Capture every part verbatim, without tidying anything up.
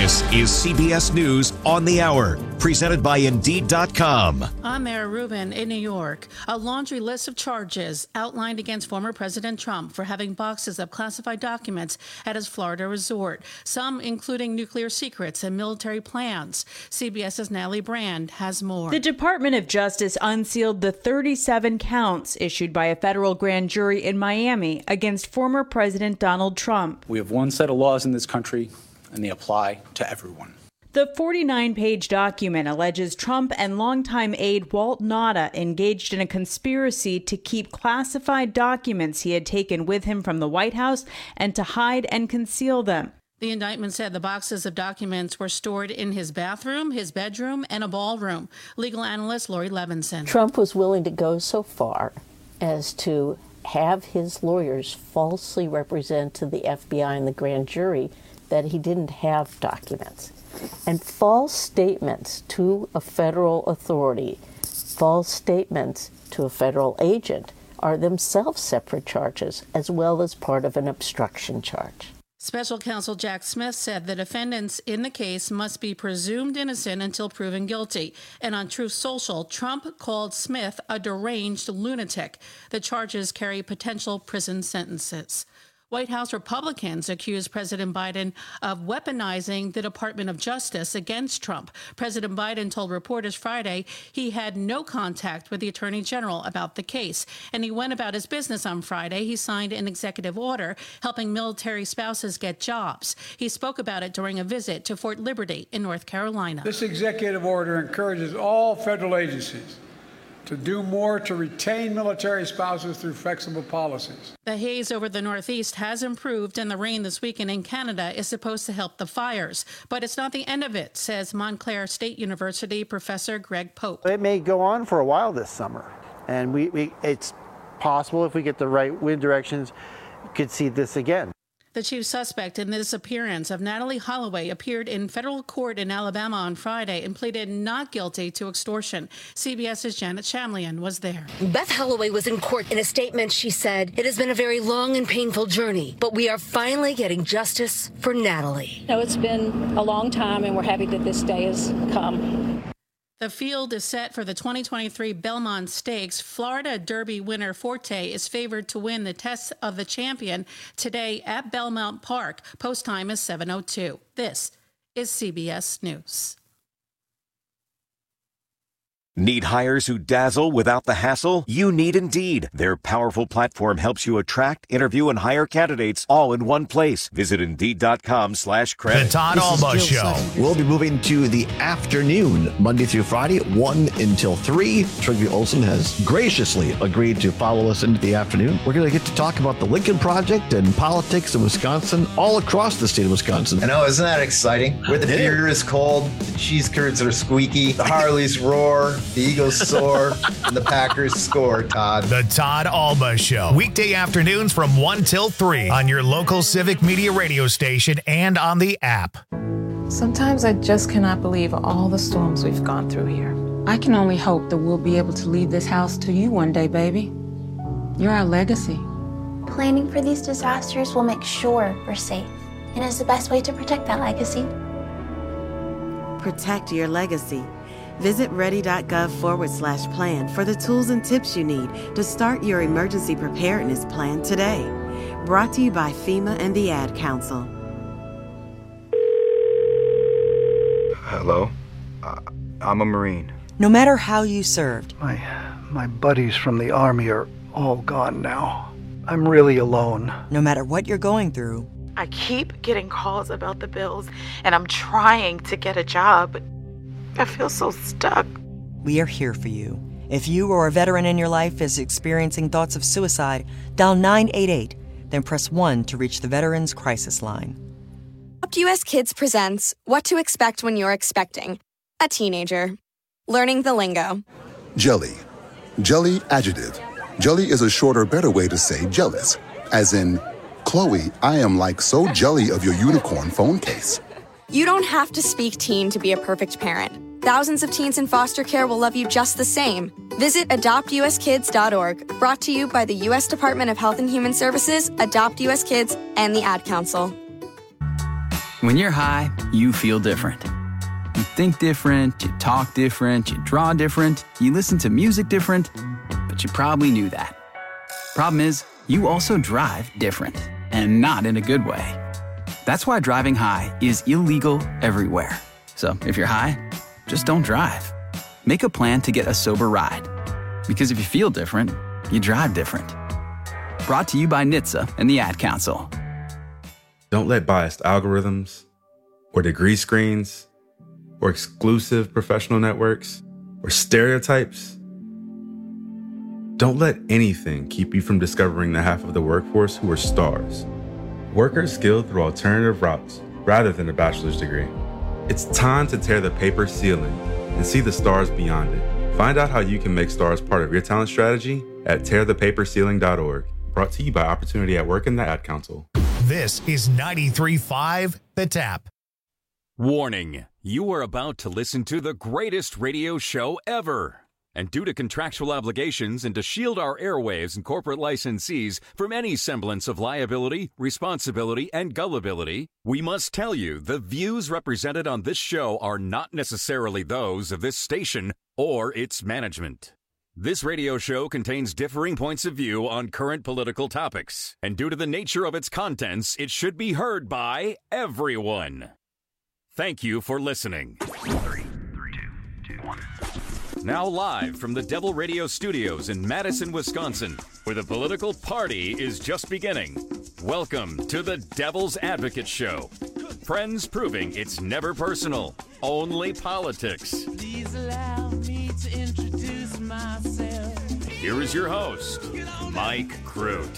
This is C B S News on the Hour, presented by Indeed dot com. I'm Mayor Rubin in New York. A laundry list of charges outlined against former President Trump for having boxes of classified documents at his Florida resort, some including nuclear secrets and military plans. CBS's Natalie Brand has more. The Department of Justice unsealed the thirty-seven counts issued by a federal grand jury in Miami against former President Donald Trump. We have one set of laws in this country, and they apply to everyone. The forty-nine page document alleges Trump and longtime aide Walt Nauta engaged in a conspiracy to keep classified documents he had taken with him from the White House and to hide and conceal them. The indictment said the boxes of documents were stored in his bathroom, his bedroom, and a ballroom. Legal analyst Lori Levinson. Trump was willing to go so far as to have his lawyers falsely represent to the F B I and the grand jury that he didn't have documents. And false statements to a federal authority, false statements to a federal agent are themselves separate charges, as well as part of an obstruction charge. Special counsel Jack Smith said the defendants in the case must be presumed innocent until proven guilty. And on Truth Social, Trump called Smith a deranged lunatic. The charges carry potential prison sentences. White House Republicans accused President Biden of weaponizing the Department of Justice against Trump. President Biden told reporters Friday he had no contact with the Attorney General about the case, and he went about his business on Friday. He signed an executive order helping military spouses get jobs. He spoke about it during a visit to Fort Liberty in North Carolina. This executive order encourages all federal agencies to do more to retain military spouses through flexible policies. The haze over the Northeast has improved, and the rain this weekend in Canada is supposed to help the fires. But it's not the end of it, says Montclair State University professor Greg Pope. It may go on for a while this summer, and we, we it's possible if we get the right wind directions, we could see this again. The chief suspect in the disappearance of Natalee Holloway appeared in federal court in Alabama on Friday and pleaded not guilty to extortion. CBS's Janet Shamlian was there. Beth Holloway was in court. In a statement, she said, "It has been a very long and painful journey, but we are finally getting justice for Natalee." No, it's been a long time, and we're happy that this day has come. The field is set for the twenty twenty-three Belmont Stakes. Florida Derby winner Forte is favored to win the Test of the Champion today at Belmont Park. Post time is seven oh two. This is C B S News. Need hires who dazzle without the hassle? You need Indeed. Their powerful platform helps you attract, interview, and hire candidates all in one place. Visit Indeed.com slash credit. The Todd Alba Show. We'll be moving to the afternoon, Monday through Friday, one until three. Trygve Olsen has graciously agreed to follow us into the afternoon. We're going to get to talk about the Lincoln Project and politics in Wisconsin, all across the state of Wisconsin. I know, isn't that exciting? Where the beer is cold, the cheese curds are squeaky, the Harleys roar, the Eagles soar, and the Packers score, Todd. The Todd Alba Show. Weekday afternoons from one till three on your local Civic Media radio station and on the app. Sometimes I just cannot believe all the storms we've gone through here. I can only hope that we'll be able to leave this house to you one day, baby. You're our legacy. Planning for these disasters will make sure we're safe, and is the best way to protect that legacy. Protect your legacy. Visit ready.gov forward slash plan for the tools and tips you need to start your emergency preparedness plan today. Brought to you by FEMA and the Ad Council. Hello? Uh, I'm a Marine. No matter how you served. My, my buddies from the Army are all gone now. I'm really alone. No matter what you're going through. I keep getting calls about the bills, and I'm trying to get a job, but I feel so stuck. We are here for you. If you or a veteran in your life is experiencing thoughts of suicide, dial nine eight eight, then press one to reach the Veterans Crisis Line. Adopt U S Kids presents What to Expect When You're Expecting a Teenager. Learning the lingo. Jelly. Jelly adjective. Jelly is a shorter, better way to say jealous. As in, Chloe, I am like so jelly of your unicorn phone case. You don't have to speak teen to be a perfect parent. Thousands of teens in foster care will love you just the same. Visit adopt u s kids dot org, brought to you by the U S Department of Health and Human Services, Adopt U S Kids, and the Ad Council. When you're high, you feel different. You think different, you talk different, you draw different, you listen to music different, but you probably knew that. Problem is, you also drive different, and not in a good way. That's why driving high is illegal everywhere. So if you're high, just don't drive. Make a plan to get a sober ride. Because if you feel different, you drive different. Brought to you by N H T S A and the Ad Council. Don't let biased algorithms or degree screens or exclusive professional networks or stereotypes. Don't let anything keep you from discovering the half of the workforce who are stars. Workers skilled through alternative routes rather than a bachelor's degree. It's time to tear the paper ceiling and see the stars beyond it. Find out how you can make stars part of your talent strategy at tear the paper ceiling dot org. Brought to you by Opportunity at Work and the Ad Council. This is ninety-three point five The Tap. Warning, you are about to listen to the greatest radio show ever. And due to contractual obligations and to shield our airwaves and corporate licensees from any semblance of liability, responsibility, and gullibility, we must tell you the views represented on this show are not necessarily those of this station or its management. This radio show contains differing points of view on current political topics, and due to the nature of its contents, it should be heard by everyone. Thank you for listening. Three, three, two, two, one. Now live from the Devil Radio Studios in Madison, Wisconsin, where the political party is just beginning. Welcome to the Devil's Advocate Show. Friends proving it's never personal, only politics. Please allow me to introduce myself. Here is your host, Mike Crute.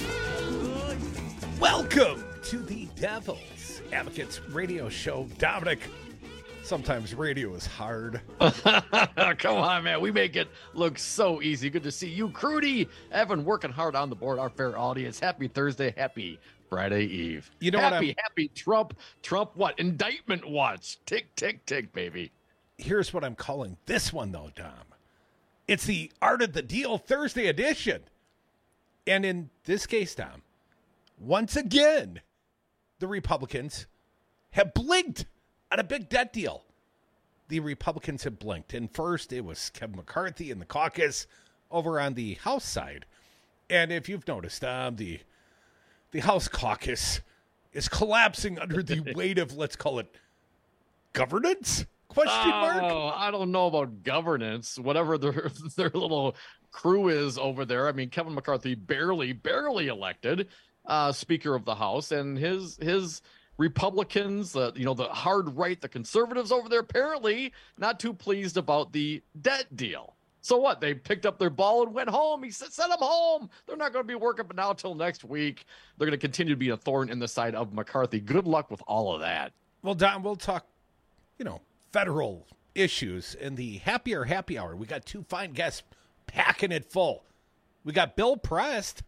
Welcome to the Devil's Advocates Radio Show. Dominic, sometimes radio is hard. Come on, man. We make it look so easy. Good to see you, Crudy. Evan, working hard on the board. Our fair audience. Happy Thursday. Happy Friday Eve. You know happy, what I'm... happy Trump. Trump what? Indictment watch. Tick, tick, tick, baby. Here's what I'm calling this one, though, Dom. It's the Art of the Deal Thursday edition. And in this case, Dom, once again, the Republicans have blinked on a big debt deal. The Republicans have blinked. And first, it was Kevin McCarthy in the caucus over on the House side. And if you've noticed, um, the the House caucus is collapsing under the weight of, let's call it, governance? Question mark? Oh, I don't know about governance. Whatever their their little crew is over there. I mean, Kevin McCarthy barely, barely elected uh, Speaker of the House, and his his Republicans, uh, you know, the hard right, the conservatives over there, apparently not too pleased about the debt deal. So what? They picked up their ball and went home. He said, send them home. They're not going to be working but now till next week. They're going to continue to be a thorn in the side of McCarthy. Good luck with all of that. Well, Don, we'll talk, you know, federal issues in the Happier Happy Hour. We got two fine guests packing it full. We got Bill Prest,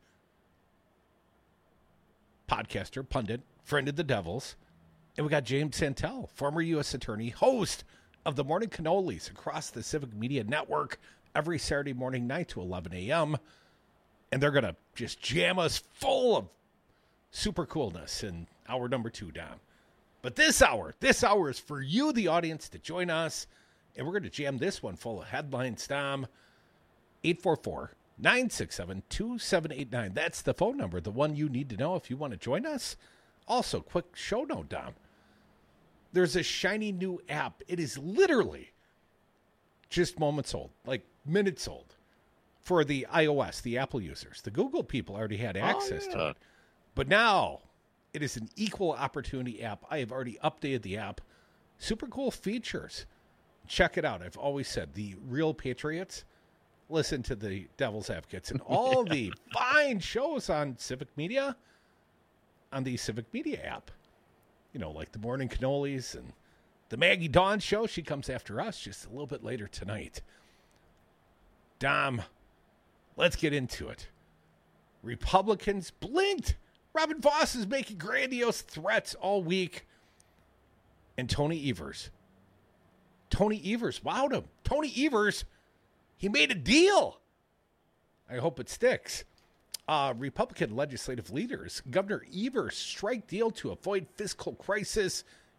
podcaster, pundit, friend of the Devils. And we got James Santel, former U S attorney, host of the Morning Cannolis across the Civic Media Network every Saturday morning, nine to eleven a.m. And they're going to just jam us full of super coolness in hour number two, Dom. But this hour, this hour is for you, the audience, to join us. And we're going to jam this one full of headlines, Dom. eight four four, nine six seven, two seven eight nine. That's the phone number, the one you need to know if you want to join us. Also, quick show note, Dom. There's a shiny new app. It is literally just moments old, like minutes old, for the iOS, the Apple users. The Google people already had access oh, yeah. to it. But now it is an equal opportunity app. I have already updated the app. Super cool features. Check it out. I've always said the real patriots listen to the Devil's Advocates and all yeah. the fine shows on Civic Media on the Civic Media app. You know, like the Morning Cannolis and the Maggie Dawn show. She comes after us just a little bit later tonight. Dom, let's get into it. Republicans blinked. Robin Vos is making grandiose threats all week. And Tony Evers. Tony Evers wowed him. Tony Evers, he made a deal. I hope it sticks. Uh, Republican legislative leaders, Governor Evers' strike deal to avoid fiscal crisis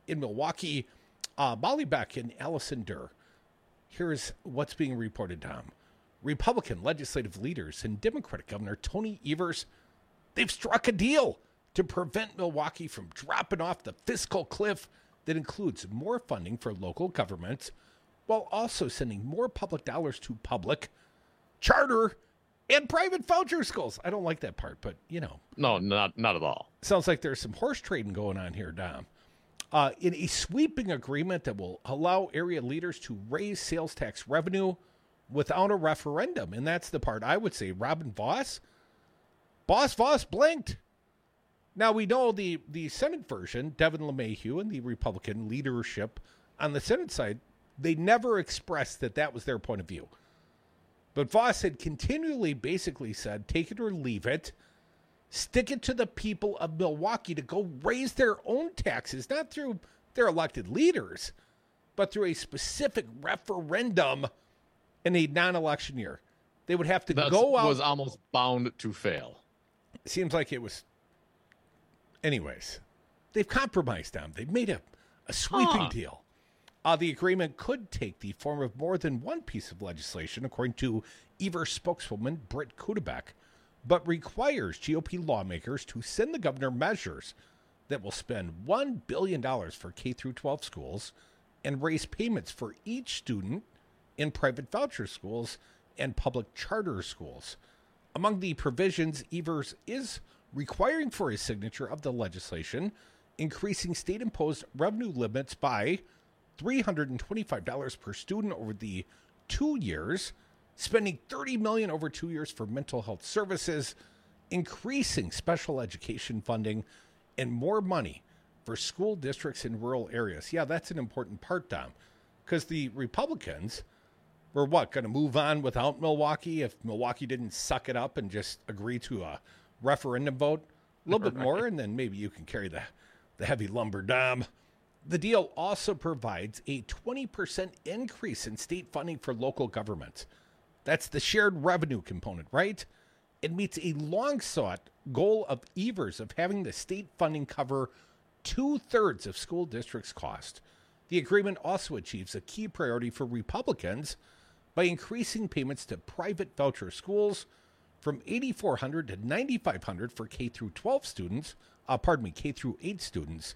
in Milwaukee, uh, Molly Beck and Allison Durr. Here's what's being reported, Tom. Republican legislative leaders and Democratic Governor Tony Evers, they've struck a deal to prevent Milwaukee from dropping off the fiscal cliff that includes more funding for local governments while also sending more public dollars to public, charter, and private voucher schools. I don't like that part, but, you know. No, not not at all. Sounds like there's some horse trading going on here, Dom. Uh, in a sweeping agreement that will allow area leaders to raise sales tax revenue without a referendum. And that's the part I would say Robin Vos, Boss Vos blinked. Now, we know the, the Senate version, Devin LeMahieu and the Republican leadership on the Senate side, they never expressed that that was their point of view. But Vos had continually basically said, take it or leave it, stick it to the people of Milwaukee to go raise their own taxes, not through their elected leaders, but through a specific referendum in a non-election year. They would have to That go out. was almost bound to fail. It seems like it was. Anyways, they've compromised them. They've made a, a sweeping Huh. deal. Uh, the agreement could take the form of more than one piece of legislation, according to Evers spokeswoman Britt Kudebek, but requires G O P lawmakers to send the governor measures that will spend one billion dollars for K through twelve schools and raise payments for each student in private voucher schools and public charter schools. Among the provisions, Evers is requiring for his signature of the legislation, increasing state-imposed revenue limits by three hundred twenty-five dollars per student over the two years, spending thirty million dollars over two years for mental health services, increasing special education funding, and more money for school districts in rural areas. Yeah, that's an important part, Dom, because the Republicans were what, going to move on without Milwaukee if Milwaukee didn't suck it up and just agree to a referendum vote? A little bit more, and then maybe you can carry the, the heavy lumber, Dom. The deal also provides a twenty percent increase in state funding for local governments. That's the shared revenue component, right? It meets a long-sought goal of Evers of having the state funding cover two-thirds of school districts' cost. The agreement also achieves a key priority for Republicans by increasing payments to private voucher schools from eight thousand four hundred dollars to nine thousand five hundred dollars for K through twelve students, uh, pardon me, K through eight students,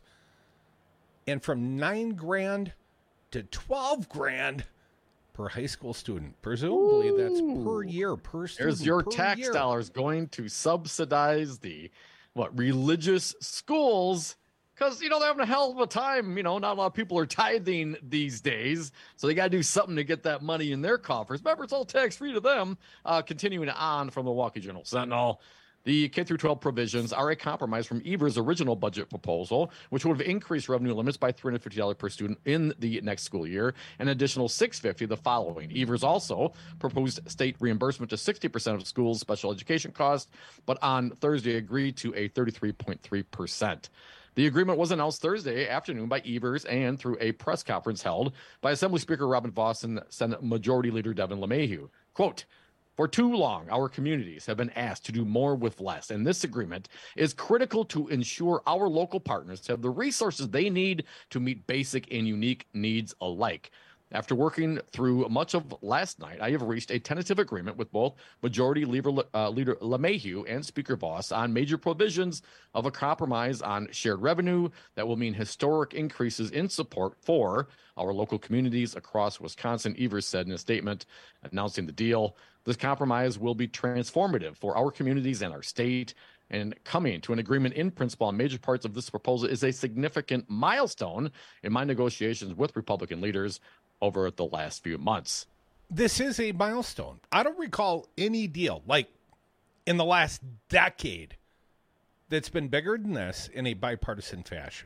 and from nine grand to twelve grand per high school student. Presumably, Ooh. That's per year, per student. There's your per tax year. dollars going to subsidize the what religious schools, because you know they're having a hell of a time. You know, not a lot of people are tithing these days, so they got to do something to get that money in their coffers. Remember, it's all tax free to them. Uh, continuing on from the Milwaukee Journal Sentinel. The K through twelve provisions are a compromise from Evers' original budget proposal, which would have increased revenue limits by three hundred fifty dollars per student in the next school year, an additional six hundred fifty dollars the following. Evers also proposed state reimbursement to sixty percent of schools' special education costs, but on Thursday agreed to a thirty-three point three percent. The agreement was announced Thursday afternoon by Evers and through a press conference held by Assembly Speaker Robin Vos and Senate Majority Leader Devin LeMahieu. Quote, for too long, our communities have been asked to do more with less, and this agreement is critical to ensure our local partners have the resources they need to meet basic and unique needs alike. After working through much of last night, I have reached a tentative agreement with both Majority Leader, uh, Leader LeMahieu and Speaker Vos on major provisions of a compromise on shared revenue that will mean historic increases in support for our local communities across Wisconsin, Evers said in a statement announcing the deal. This compromise will be transformative for our communities and our state, and coming to an agreement in principle on major parts of this proposal is a significant milestone in my negotiations with Republican leaders over the last few months. This is a milestone. I don't recall any deal, like in the last decade, that's been bigger than this in a bipartisan fashion.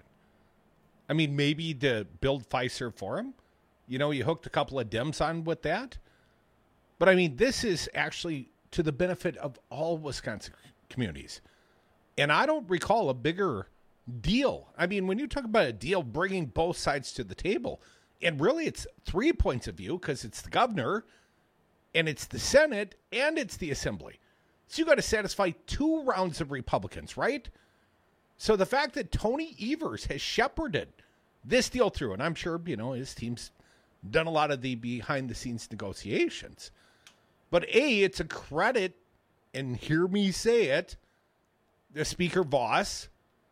I mean, maybe to build Fiserv Forum, you know, you hooked a couple of Dems on with that. But I mean, this is actually to the benefit of all Wisconsin communities. And I don't recall a bigger deal. I mean, when you talk about a deal bringing both sides to the table, and really it's three points of view because it's the governor and it's the Senate and it's the Assembly. So you got to satisfy two rounds of Republicans, right? So the fact that Tony Evers has shepherded this deal through. And I'm sure, you know, his team's done a lot of the behind-the-scenes negotiations. But, A, it's a credit, and hear me say it, the Speaker Vos,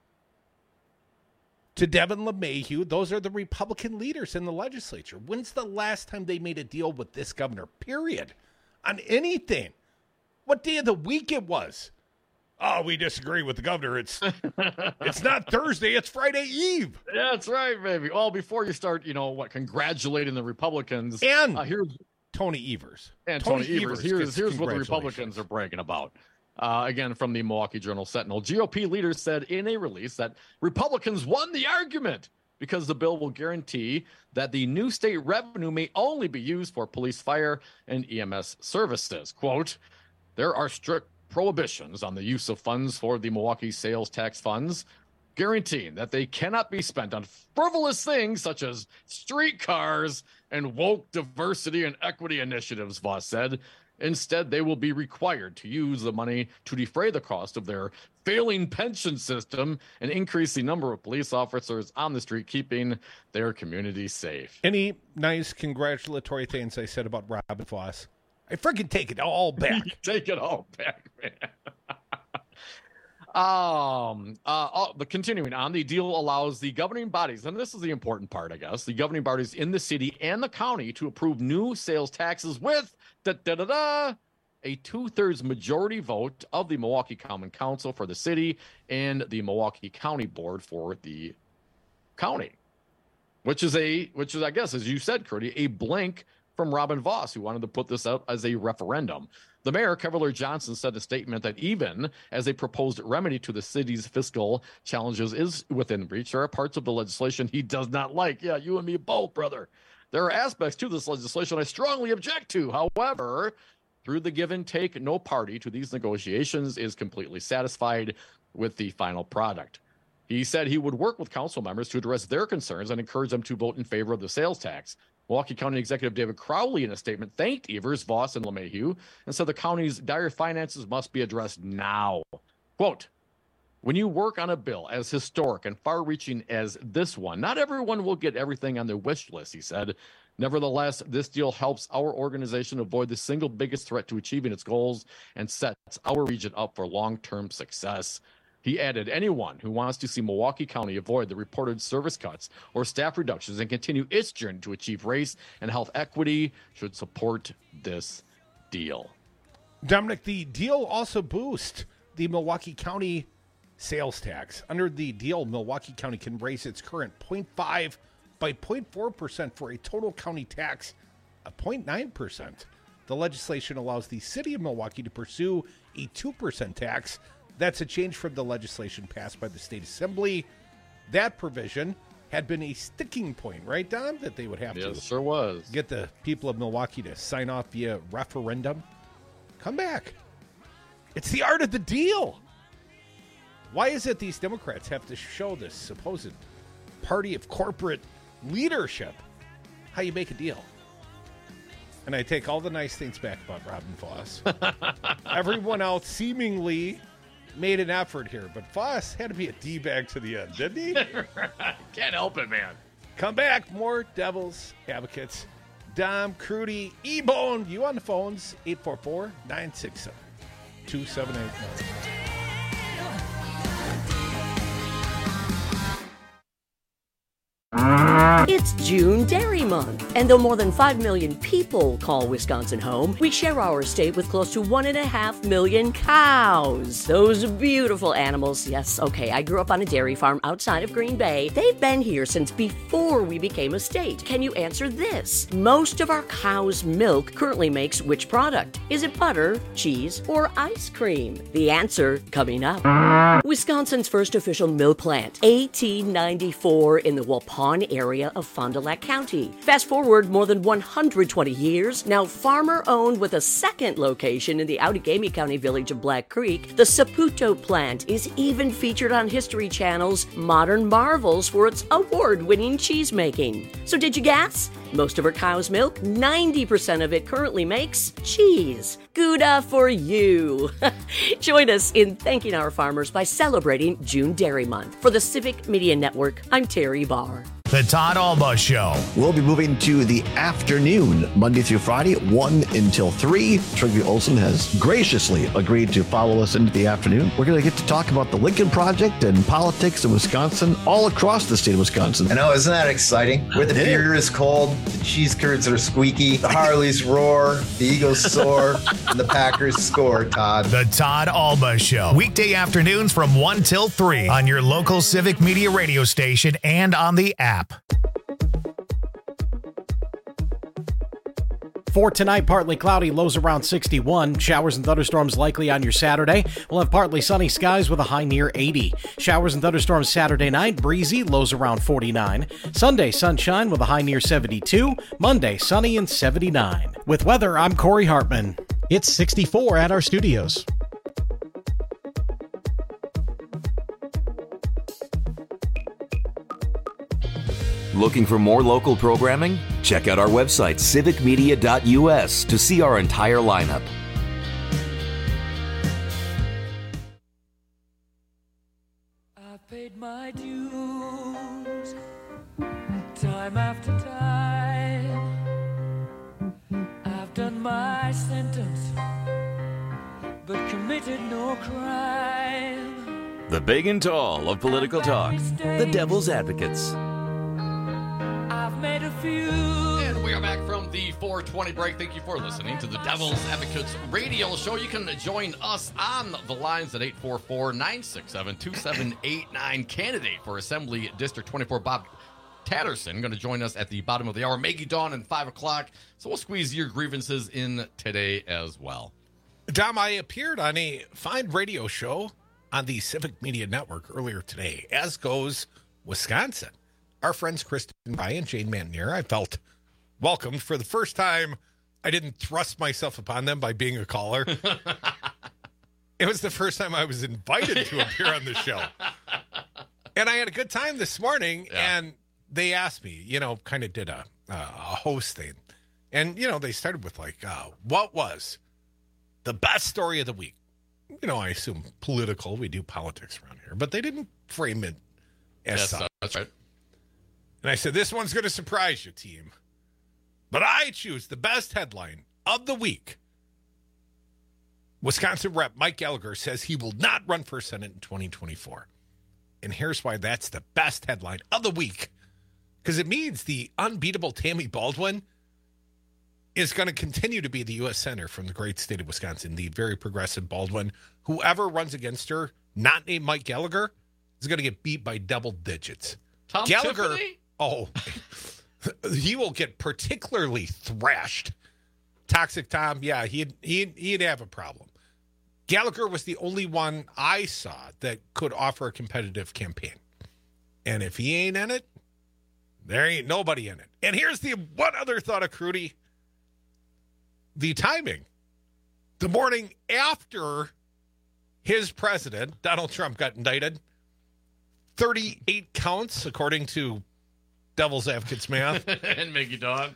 to Devin LeMahieu. Those are the Republican leaders in the legislature. When's the last time they made a deal with this governor, period, on anything? What day of the week it was? Oh, we disagree with the governor. It's it's not Thursday, it's Friday Eve. That's right, baby. Well, before you start, you know, what, congratulating the Republicans. And uh, here's Tony Evers. And Tony, Tony, Evers. Here's, here's what the congratulations. Republicans are bragging about. Uh, again, from the Milwaukee Journal-Sentinel. G O P leaders said in a release that Republicans won the argument because the bill will guarantee that the new state revenue may only be used for police, fire, and E M S services. Quote, there are strict prohibitions on the use of funds for the Milwaukee sales tax funds, guaranteeing that they cannot be spent on frivolous things such as streetcars and woke diversity and equity initiatives, Voss said. Instead, they will be required to use the money to defray the cost of their failing pension system and increase the number of police officers on the street, keeping their community safe. Any nice congratulatory things I said about Robin Voss? I freaking take it all back. Take it all back, man. Um, uh, uh, but continuing on, the deal allows the governing bodies, and this is the important part, I guess, the governing bodies in the city and the county to approve new sales taxes with da, da, da, da, a two-thirds majority vote of the Milwaukee Common Council for the city and the Milwaukee County Board for the county, which is a, which is, I guess, as you said, Curdy, a blank from Robin Voss, who wanted to put this out as a referendum. The mayor, Kevlar Johnson, said in a statement that even as a proposed remedy to the city's fiscal challenges is within reach, there are parts of the legislation he does not like. Yeah, you and me both, brother. There are aspects to this legislation I strongly object to. However, through the give and take, no party to these negotiations is completely satisfied with the final product. He said he would work with council members to address their concerns and encourage them to vote in favor of the sales tax. Milwaukee County Executive David Crowley, in a statement, thanked Evers, Voss, and LeMahieu and said the county's dire finances must be addressed now. Quote, when you work on a bill as historic and far-reaching as this one, not everyone will get everything on their wish list, he said. Nevertheless, this deal helps our organization avoid the single biggest threat to achieving its goals and sets our region up for long-term success. He added, anyone who wants to see Milwaukee County avoid the reported service cuts or staff reductions and continue its journey to achieve race and health equity should support this deal. Dominic, the deal also boosts the Milwaukee County sales tax. Under the deal, Milwaukee County can raise its current zero point five by zero point four percent for a total county tax of zero point nine percent. The legislation allows the city of Milwaukee to pursue a two percent tax. That's a change from the legislation passed by the state assembly. That provision had been a sticking point, right, Don? That they would have yes, to sure was. get the people of Milwaukee to sign off via referendum. Come back. It's the art of the deal. Why is it these Democrats have to show this supposed party of corporate leadership how you make a deal? And I take all the nice things back about Robin Voss. Everyone else seemingly made an effort here, but Voss had to be a D-bag to the end, didn't he? Can't help it, man. Come back. More Devils Advocates. Dom, Crudy, E-Bone, you on the phones, eight four four, nine six seven, two seven eight nine. It's June Dairy Month, and though more than five million people call Wisconsin home, we share our state with close to one and a half million cows. Those beautiful animals. Yes, okay, I grew up on a dairy farm outside of Green Bay. They've been here since before we became a state. Can you answer this? Most of our cow's milk currently makes which product? Is it butter, cheese, or ice cream? The answer coming up. Wisconsin's first official milk plant, eighteen ninety-four, in the Waupun area of Fond du Lac County. Fast forward more than one hundred twenty years, now farmer-owned with a second location in the Outagamie County village of Black Creek, the Saputo plant is even featured on History Channel's Modern Marvels for its award-winning cheese making. So did you guess? Most of her cow's milk, ninety percent of it currently makes cheese. Gouda for you. Join us in thanking our farmers by celebrating June Dairy Month. For the Civic Media Network, I'm Terry Barr. The Todd Alba Show. We'll be moving to the afternoon, Monday through Friday, one until three. Trygve Olsen has graciously agreed to follow us into the afternoon. We're going to get to talk about the Lincoln Project and politics in Wisconsin, all across the state of Wisconsin. I know, isn't that exciting? Where the beer is cold, the cheese curds are squeaky, the Harleys roar, the Eagles soar, and the Packers score, Todd. The Todd Alba Show. Weekday afternoons from one till three on your local Civic Media radio station and on the app. For tonight, partly cloudy, lows around sixty-one. Showers and thunderstorms likely on your Saturday. We'll have partly sunny skies with a high near eighty. Showers and thunderstorms Saturday night, breezy, lows around forty-nine. Sunday, sunshine with a high near seventy-two. Monday, sunny and seventy-nine. With weather, I'm Corey Hartman. It's sixty-four at our studios. Looking for more local programming? Check out our website, civic media dot u s, to see our entire lineup. I've paid my dues time after time. I've done my sentence, but committed no crime. The big and tall of political talk, the Devil's Advocates. I've made a few. And we are back from the four twenty break. Thank you for listening to the Devil's Advocates radio show. You can join us on the lines at eight four four, nine six seven, two seven eight nine. Candidate for Assembly District twenty-four, Bob Tatterson, going to join us at the bottom of the hour. Maggie Dawn and five o'clock. So we'll squeeze your grievances in today as well. Dom, I appeared on a fine radio show on the Civic Media Network earlier today, as goes Wisconsin. Our friends Kristen Ryan and Jane Mantenier, I felt welcomed. For the first time, I didn't thrust myself upon them by being a caller. It was the first time I was invited to appear on the show. And I had a good time this morning, yeah. And they asked me, you know, kind of did a, uh, a host thing. And, you know, they started with like, uh, what was the best story of the week? You know, I assume political. We do politics around here. But they didn't frame it as yes, such. Uh, that's right. And I said, this one's going to surprise you, team. But I choose the best headline of the week. Wisconsin Rep Mike Gallagher says he will not run for Senate in twenty twenty-four. And here's why that's the best headline of the week. Because it means the unbeatable Tammy Baldwin is going to continue to be the U S Senator from the great state of Wisconsin, the very progressive Baldwin. Whoever runs against her, not named Mike Gallagher, is going to get beat by double digits. Tom Gallagher, Tiffany? Oh, he will get particularly thrashed. Toxic Tom, yeah, he'd, he'd, he'd have a problem. Gallagher was the only one I saw that could offer a competitive campaign. And if he ain't in it, there ain't nobody in it. And here's the one other thought of Crudy. The timing. The morning after his president, Donald Trump, got indicted, thirty-eight counts, according to Devil's Advocates math. And Maggie Dawn.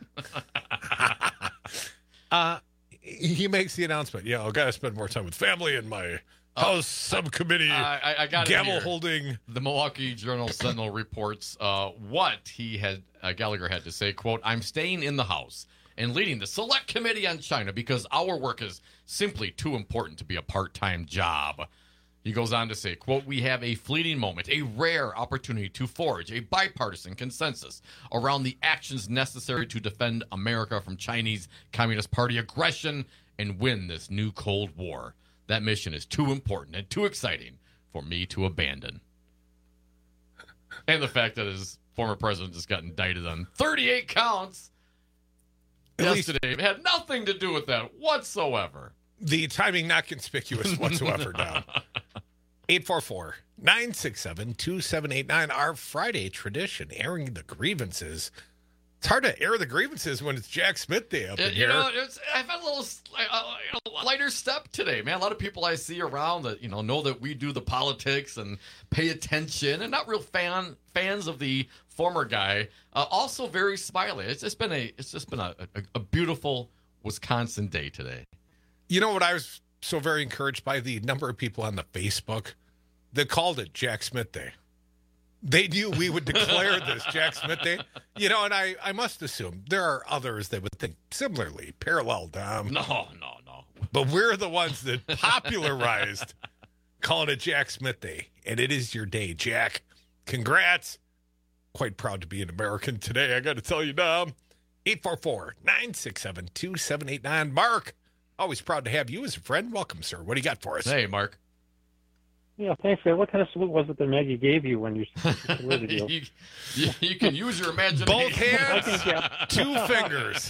uh, he makes the announcement, yeah, I've got to spend more time with family and my House uh, subcommittee I, I, I got gavel holding. The Milwaukee Journal Sentinel reports uh, what he had, uh, Gallagher had to say, quote, I'm staying in the House and leading the Select Committee on China because our work is simply too important to be a part-time job. He goes on to say, quote, we have a fleeting moment, a rare opportunity to forge a bipartisan consensus around the actions necessary to defend America from Chinese Communist Party aggression and win this new Cold War. That mission is too important and too exciting for me to abandon. And the fact that his former president just got indicted on thirty-eight counts At yesterday least, had nothing to do with that whatsoever. The timing not conspicuous whatsoever, Don. eight four four, nine six seven, two seven eight nine, our Friday tradition, airing the grievances It's hard to air the grievances when it's Jack Smith Day up in It- here. you know, it's, I've had a little uh, a lighter step today, man. A lot of people I see around that you know know that we do the politics and pay attention, and not real fan fans of the former guy. Uh, also very smiley. It's just been a it's just been a, a, a beautiful Wisconsin day today. You know what? I was so very encouraged by the number of people on the Facebook that called it Jack Smith Day. They knew we would declare this Jack Smith Day. You know, and I, I must assume there are others that would think similarly, parallel Dom. No, no, no. But we're the ones that popularized calling it Jack Smith Day. And it is your day, Jack. Congrats. Quite proud to be an American today, I got to tell you, Dom. eight four four, nine six seven, two seven eight nine. Mark, always proud to have you as a friend. Welcome, sir. What do you got for us? Hey, Mark. Yeah, thanks. Ed. What kind of salute was it that Maggie gave you when you saluted you? you, you? You can use your imagination. Both hands, I think, yeah. two fingers.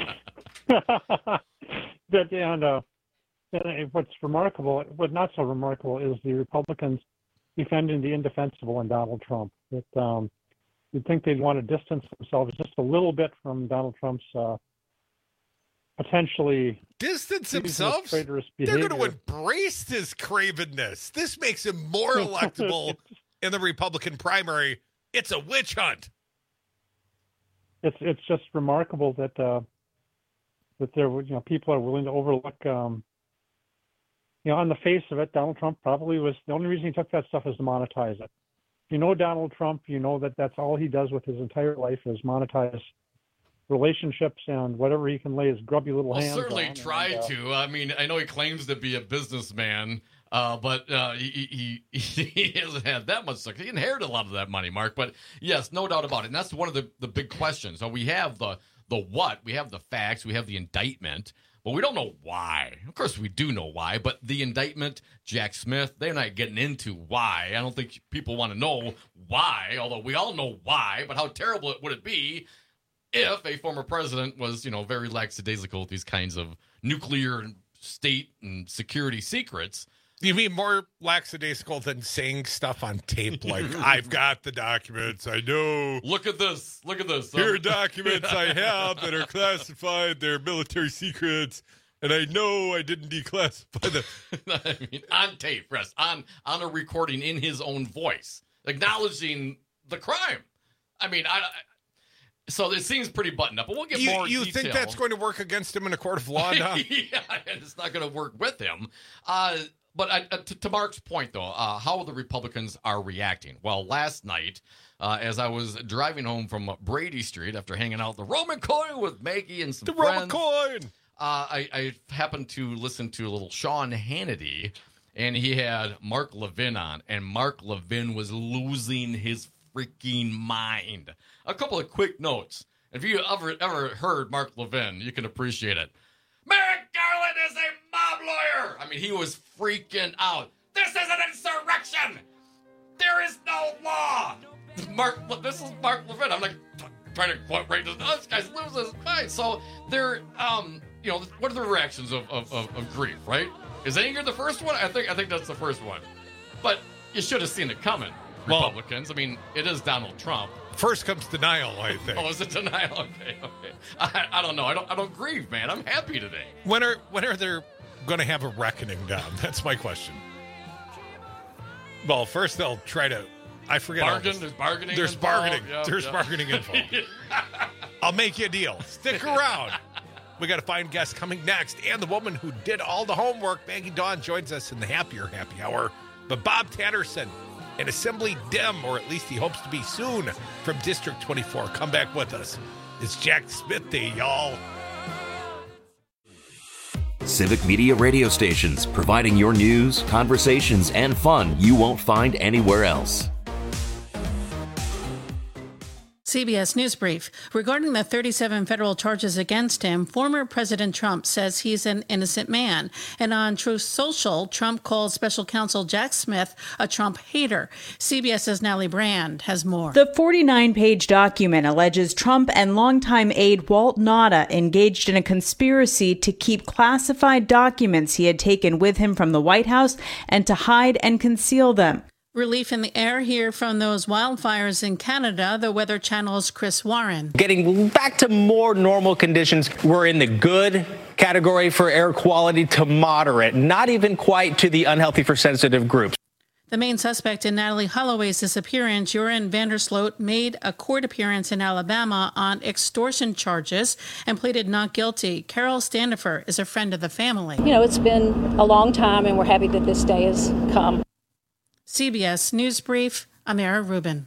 But and, uh, and what's remarkable, what not so remarkable, is the Republicans defending the indefensible in Donald Trump. That um, you'd think they'd want to distance themselves just a little bit from Donald Trump's uh, potentially distance useless, themselves. traitorous They're behavior. going to embrace this cravenness. This makes him more electable in the Republican primary. It's a witch hunt. It's it's just remarkable that uh, that there you know people are willing to overlook. Um, you know, on the face of it, Donald Trump probably was the only reason he took that stuff is to monetize it. You know, Donald Trump, you know that that's all he does with his entire life is monetize relationships and whatever he can lay his grubby little Well, hands certainly on. try and, uh, to. I mean, I know he claims to be a businessman, uh, but uh, he, he he hasn't had that much success. He inherited a lot of that money, Mark. But yes, no doubt about it. And that's one of the, the big questions. So we have the the what, we have the facts, we have the indictment, but we don't know why. Of course, we do know why. But the indictment, Jack Smith, they're not getting into why. I don't think people want to know why, although we all know why. But how terrible it would it be if a former president was, you know, very lackadaisical with these kinds of nuclear state and security secrets. You mean more lackadaisical than saying stuff on tape like, I've got the documents, I know. Look at this. Look at this. Here are documents I have that are classified. They're military secrets, and I know I didn't declassify them. I mean, on tape, rest, on, on a recording in his own voice, acknowledging the crime. I mean, I... I So it seems pretty buttoned up, but we'll get You, more you detail. think that's going to work against him in a court of law now? Yeah, and it's not going to work with him. Uh, but uh, to, to Mark's point, though, uh, how the Republicans are reacting. Well, last night, uh, as I was driving home from Brady Street after hanging out the Roman Coin with Maggie and some The friends, Roman Coin! Uh, I, I happened to listen to a little Sean Hannity, and he had Mark Levin on, and Mark Levin was losing his freaking mind. A couple of quick notes. If you ever ever heard Mark Levin, you can appreciate it. Merrick Garland is a mob lawyer. I mean, he was freaking out. This is an insurrection. There is no law. Mark, this is Mark Levin. I'm like trying to quote right. Oh, this guy's losing his mind. So they're, um, you know, what are the reactions of, of, of, of grief? Right? Is anger the first one? I think I think that's the first one. But you should have seen it coming. Republicans. I mean, it is Donald Trump. First comes denial, I think. Oh, is it denial? Okay, okay. I, I don't know. I don't. I don't grieve, man. I'm happy today. When are when are they going to have a reckoning, Dom? That's my question. Well, first they'll try to. I forget. Bargain. all There's bargaining. There's involved. bargaining. Yeah, There's yeah. bargaining involved. I'll make you a deal. Stick around. We got a fine guest coming next, and the woman who did all the homework, Maggie Dawn, joins us in the happier happy hour. But Bob Tatterson, an Assembly Dem, or at least he hopes to be soon, from District twenty-four. Come back with us. It's Jack Smith Day, y'all. Civic Media radio stations, providing your news, conversations, and fun you won't find anywhere else. C B S News Brief. Regarding the thirty-seven federal charges against him, former President Trump says he's an innocent man. And on Truth Social, Trump calls special counsel Jack Smith a Trump hater. CBS's Natalie Brand has more. The forty-nine page document alleges Trump and longtime aide Walt Nauta engaged in a conspiracy to keep classified documents he had taken with him from the White House and to hide and conceal them. Relief in the air here from those wildfires in Canada. The Weather Channel's Chris Warren. Getting back to more normal conditions, we're in the good category for air quality to moderate, not even quite to the unhealthy for sensitive groups. The main suspect in Natalie Holloway's disappearance, Joran Vandersloot, made a court appearance in Alabama on extortion charges and pleaded not guilty. Carol Standifer is a friend of the family. You know, it's been a long time, and we're happy that this day has come. C B S News Brief, Amara Rubin.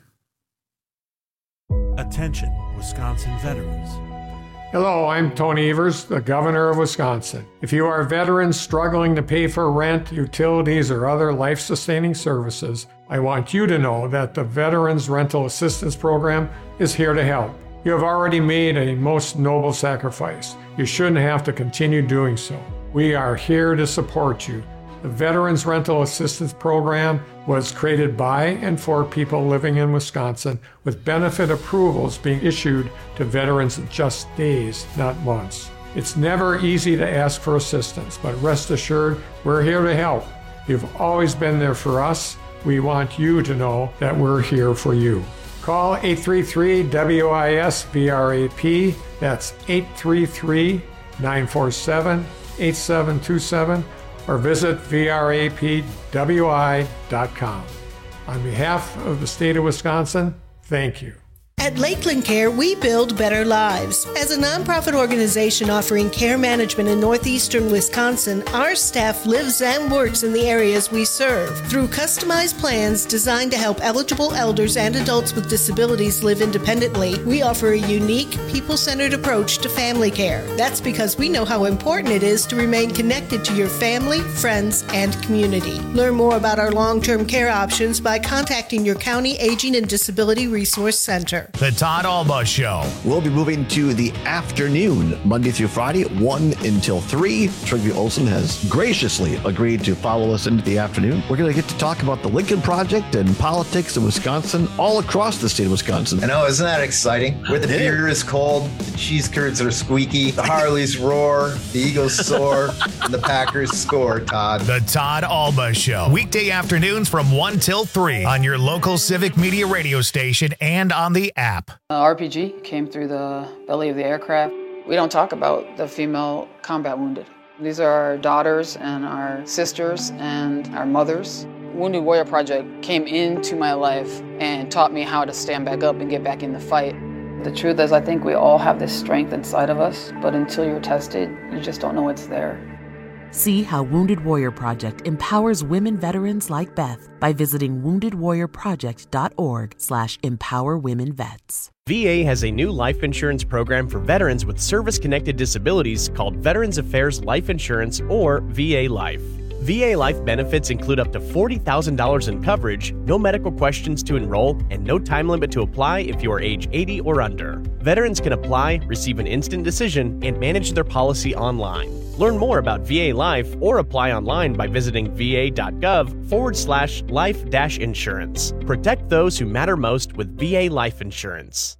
Attention, Wisconsin veterans. Hello, I'm Tony Evers, the governor of Wisconsin. If you are veterans struggling to pay for rent, utilities, or other life-sustaining services, I want you to know that the Veterans Rental Assistance Program is here to help. You have already made a most noble sacrifice. You shouldn't have to continue doing so. We are here to support you. The Veterans Rental Assistance Program was created by and for people living in Wisconsin, with benefit approvals being issued to veterans in just days, not months. It's never easy to ask for assistance, but rest assured, we're here to help. You've always been there for us. We want you to know that we're here for you. Call eight three three W I S V R A P. That's eight three three, nine four seven, eight seven two seven. or visit V R A P W I dot com. On behalf of the state of Wisconsin, thank you. At Lakeland Care, we build better lives. As a nonprofit organization offering care management in northeastern Wisconsin, our staff lives and works in the areas we serve. Through customized plans designed to help eligible elders and adults with disabilities live independently, we offer a unique, people-centered approach to family care. That's because we know how important it is to remain connected to your family, friends, and community. Learn more about our long-term care options by contacting your county Aging and Disability Resource Center. The Todd Alba Show. We'll be moving to the afternoon, Monday through Friday, one until three. Trygve Olsen has graciously agreed to follow us into the afternoon. We're going to get to talk about the Lincoln Project and politics in Wisconsin, all across the state of Wisconsin. I know, isn't that exciting? Where the beer is cold, the cheese curds are squeaky, the Harleys roar, the Eagles soar, and the Packers score, Todd. The Todd Alba Show. Weekday afternoons from one till three on your local Civic Media radio station and on the app. Uh, R P G came through the belly of the aircraft. We don't talk about the female combat wounded. These are our daughters and our sisters and our mothers. Wounded Warrior Project came into my life and taught me how to stand back up and get back in the fight. The truth is, I think we all have this strength inside of us, but until you're tested, you just don't know it's there. See how Wounded Warrior Project empowers women veterans like Beth by visiting wounded warrior project dot org slash empower women vets. V A has a new life insurance program for veterans with service-connected disabilities called Veterans Affairs Life Insurance, or V A Life. V A Life benefits include up to forty thousand dollars in coverage, no medical questions to enroll, and no time limit to apply if you are age eighty or under. Veterans can apply, receive an instant decision, and manage their policy online. Learn more about V A Life or apply online by visiting va.gov forward slash life dash insurance. Protect those who matter most with V A Life Insurance.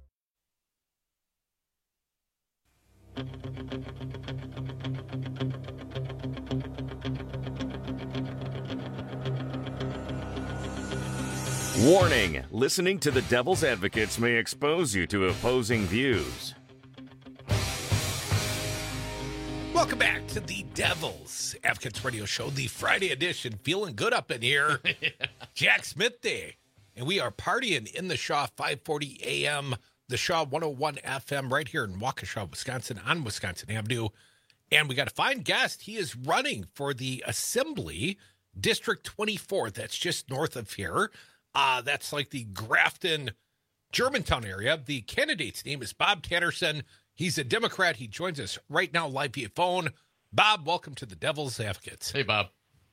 Warning: listening to the Devil's Advocates may expose you to opposing views. Welcome back to the Devil's Advocates Radio Show, the Friday edition. Feeling good up in here. yeah. Jack Smith Day. And we are partying in the Shaw, five forty a.m., the Shaw one oh one F M right here in Waukesha, Wisconsin, on Wisconsin Avenue. And we got a fine guest. He is running for the Assembly, District twenty-four. That's just north of here. Uh, that's like the Grafton, Germantown area. The candidate's name is Bob Tannerson. He's a Democrat. He joins us right now live via phone. Bob, welcome to the Devil's Advocates. Hey, Bob.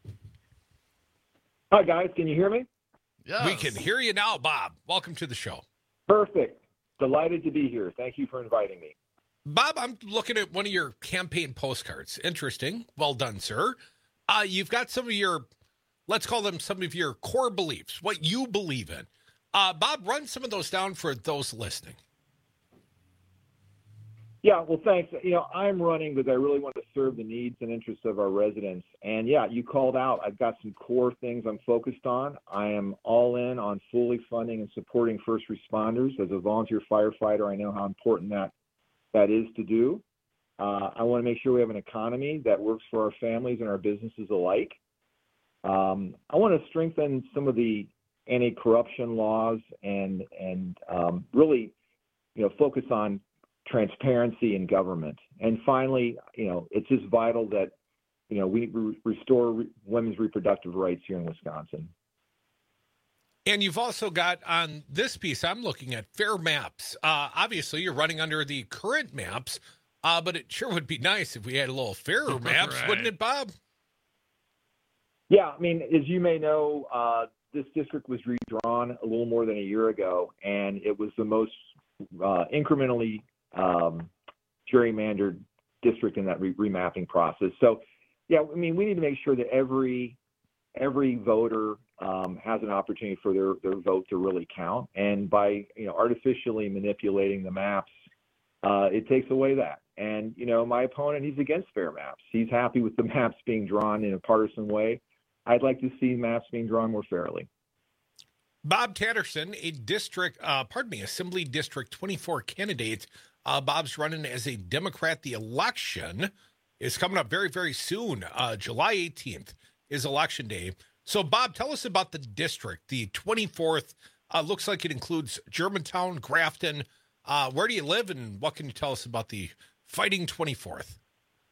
Hi, guys. Can you hear me? Yes. We can hear you now, Bob. Welcome to the show. Perfect. Delighted to be here. Thank you for inviting me. Bob, I'm looking at one of your campaign postcards. Interesting. Well done, sir. Uh, you've got some of your, let's call them some of your core beliefs, what you believe in. Uh, Bob, run some of those down for those listening. Yeah, well, thanks. You know, I'm running because I really want to serve the needs and interests of our residents. And yeah, you called out. I've got some core things I'm focused on. I am all in on fully funding and supporting first responders. As a volunteer firefighter, I know how important that that is to do. Uh, I want to make sure we have an economy that works for our families and our businesses alike. Um, I want to strengthen some of the anti-corruption laws and and um, really, you know, focus on transparency in government. And finally, you know, it's just vital that, you know, we re- restore re- women's reproductive rights here in Wisconsin. And you've also got on this piece, I'm looking at fair maps. Uh, obviously, you're running under the current maps, uh, but it sure would be nice if we had a little fairer maps, Right. wouldn't it, Bob? Yeah, I mean, as you may know, uh, this district was redrawn a little more than a year ago, and it was the most uh, incrementally um, gerrymandered district in that re- remapping process. So, yeah, I mean, we need to make sure that every every voter um, has an opportunity for their, their vote to really count. And by, you know, artificially manipulating the maps, uh, it takes away that. And, you know, my opponent, he's against fair maps. He's happy with the maps being drawn in a partisan way. I'd like to see maps being drawn more fairly. Bob Tatterson, a district, uh, pardon me, Assembly District twenty-four candidate. Uh, Bob's running as a Democrat. The election is coming up very, very soon. Uh, July eighteenth is election day. So, Bob, tell us about the district. The twenty-fourth uh, looks like it includes Germantown, Grafton. Uh, where do you live, and what can you tell us about the Fighting twenty-fourth?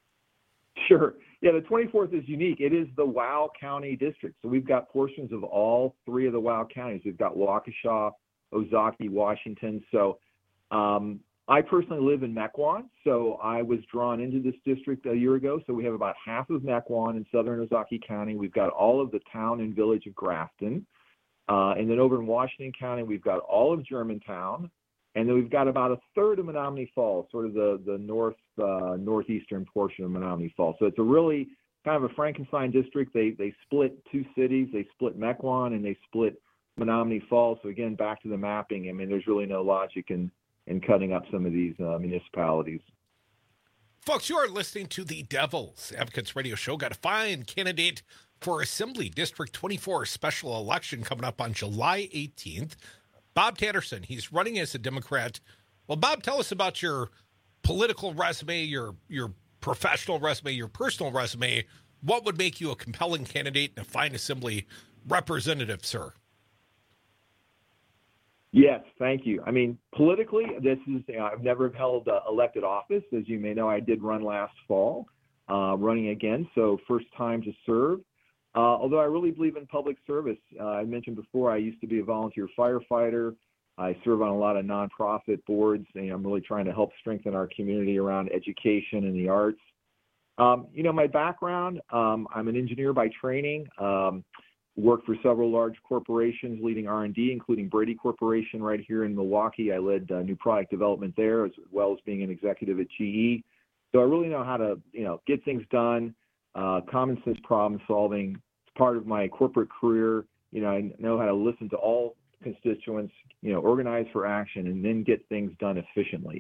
Sure. Yeah, the twenty-fourth is unique. It is the Wow County district. So we've got portions of all three of the Wow counties. We've got Waukesha, Ozaukee, Washington. So um, I personally live in Mequon, so I was drawn into this district a year ago. So we have about half of Mequon in southern Ozaukee County. We've got all of the town and village of Grafton. Uh, and then over in Washington County, we've got all of Germantown. And then we've got about a third of Menominee Falls, sort of the, the north uh, northeastern portion of Menominee Falls. So it's a really kind of a Frankenstein district. They they split two cities. They split Mequon and they split Menominee Falls. So again, back to the mapping. I mean, there's really no logic in, in cutting up some of these uh, municipalities. Folks, you are listening to the Devil's Advocates Radio Show. Got a fine candidate for Assembly District twenty-four special election coming up on July eighteenth. Bob Tatterson, he's running as a Democrat. Well, Bob, tell us about your political resume, your your professional resume, your personal resume. What would make you a compelling candidate and a fine Assembly representative, sir? Yes, thank you. I mean, politically, this is, you know, I've never held uh, elected office. As you may know, I did run last fall, uh, running again, so first time to serve. Uh, although I really believe in public service. Uh, I mentioned before, I used to be a volunteer firefighter. I serve on a lot of nonprofit boards, and I'm really trying to help strengthen our community around education and the arts. Um, you know, my background, um, I'm an engineer by training, um, worked for several large corporations leading R and D, including Brady Corporation right here in Milwaukee. I led uh, new product development there, as well as being an executive at G E. So I really know how to, you know, get things done, uh, common sense problem solving. Part of my corporate career. You know, I know how to listen to all constituents, you know, organize for action, and then get things done efficiently.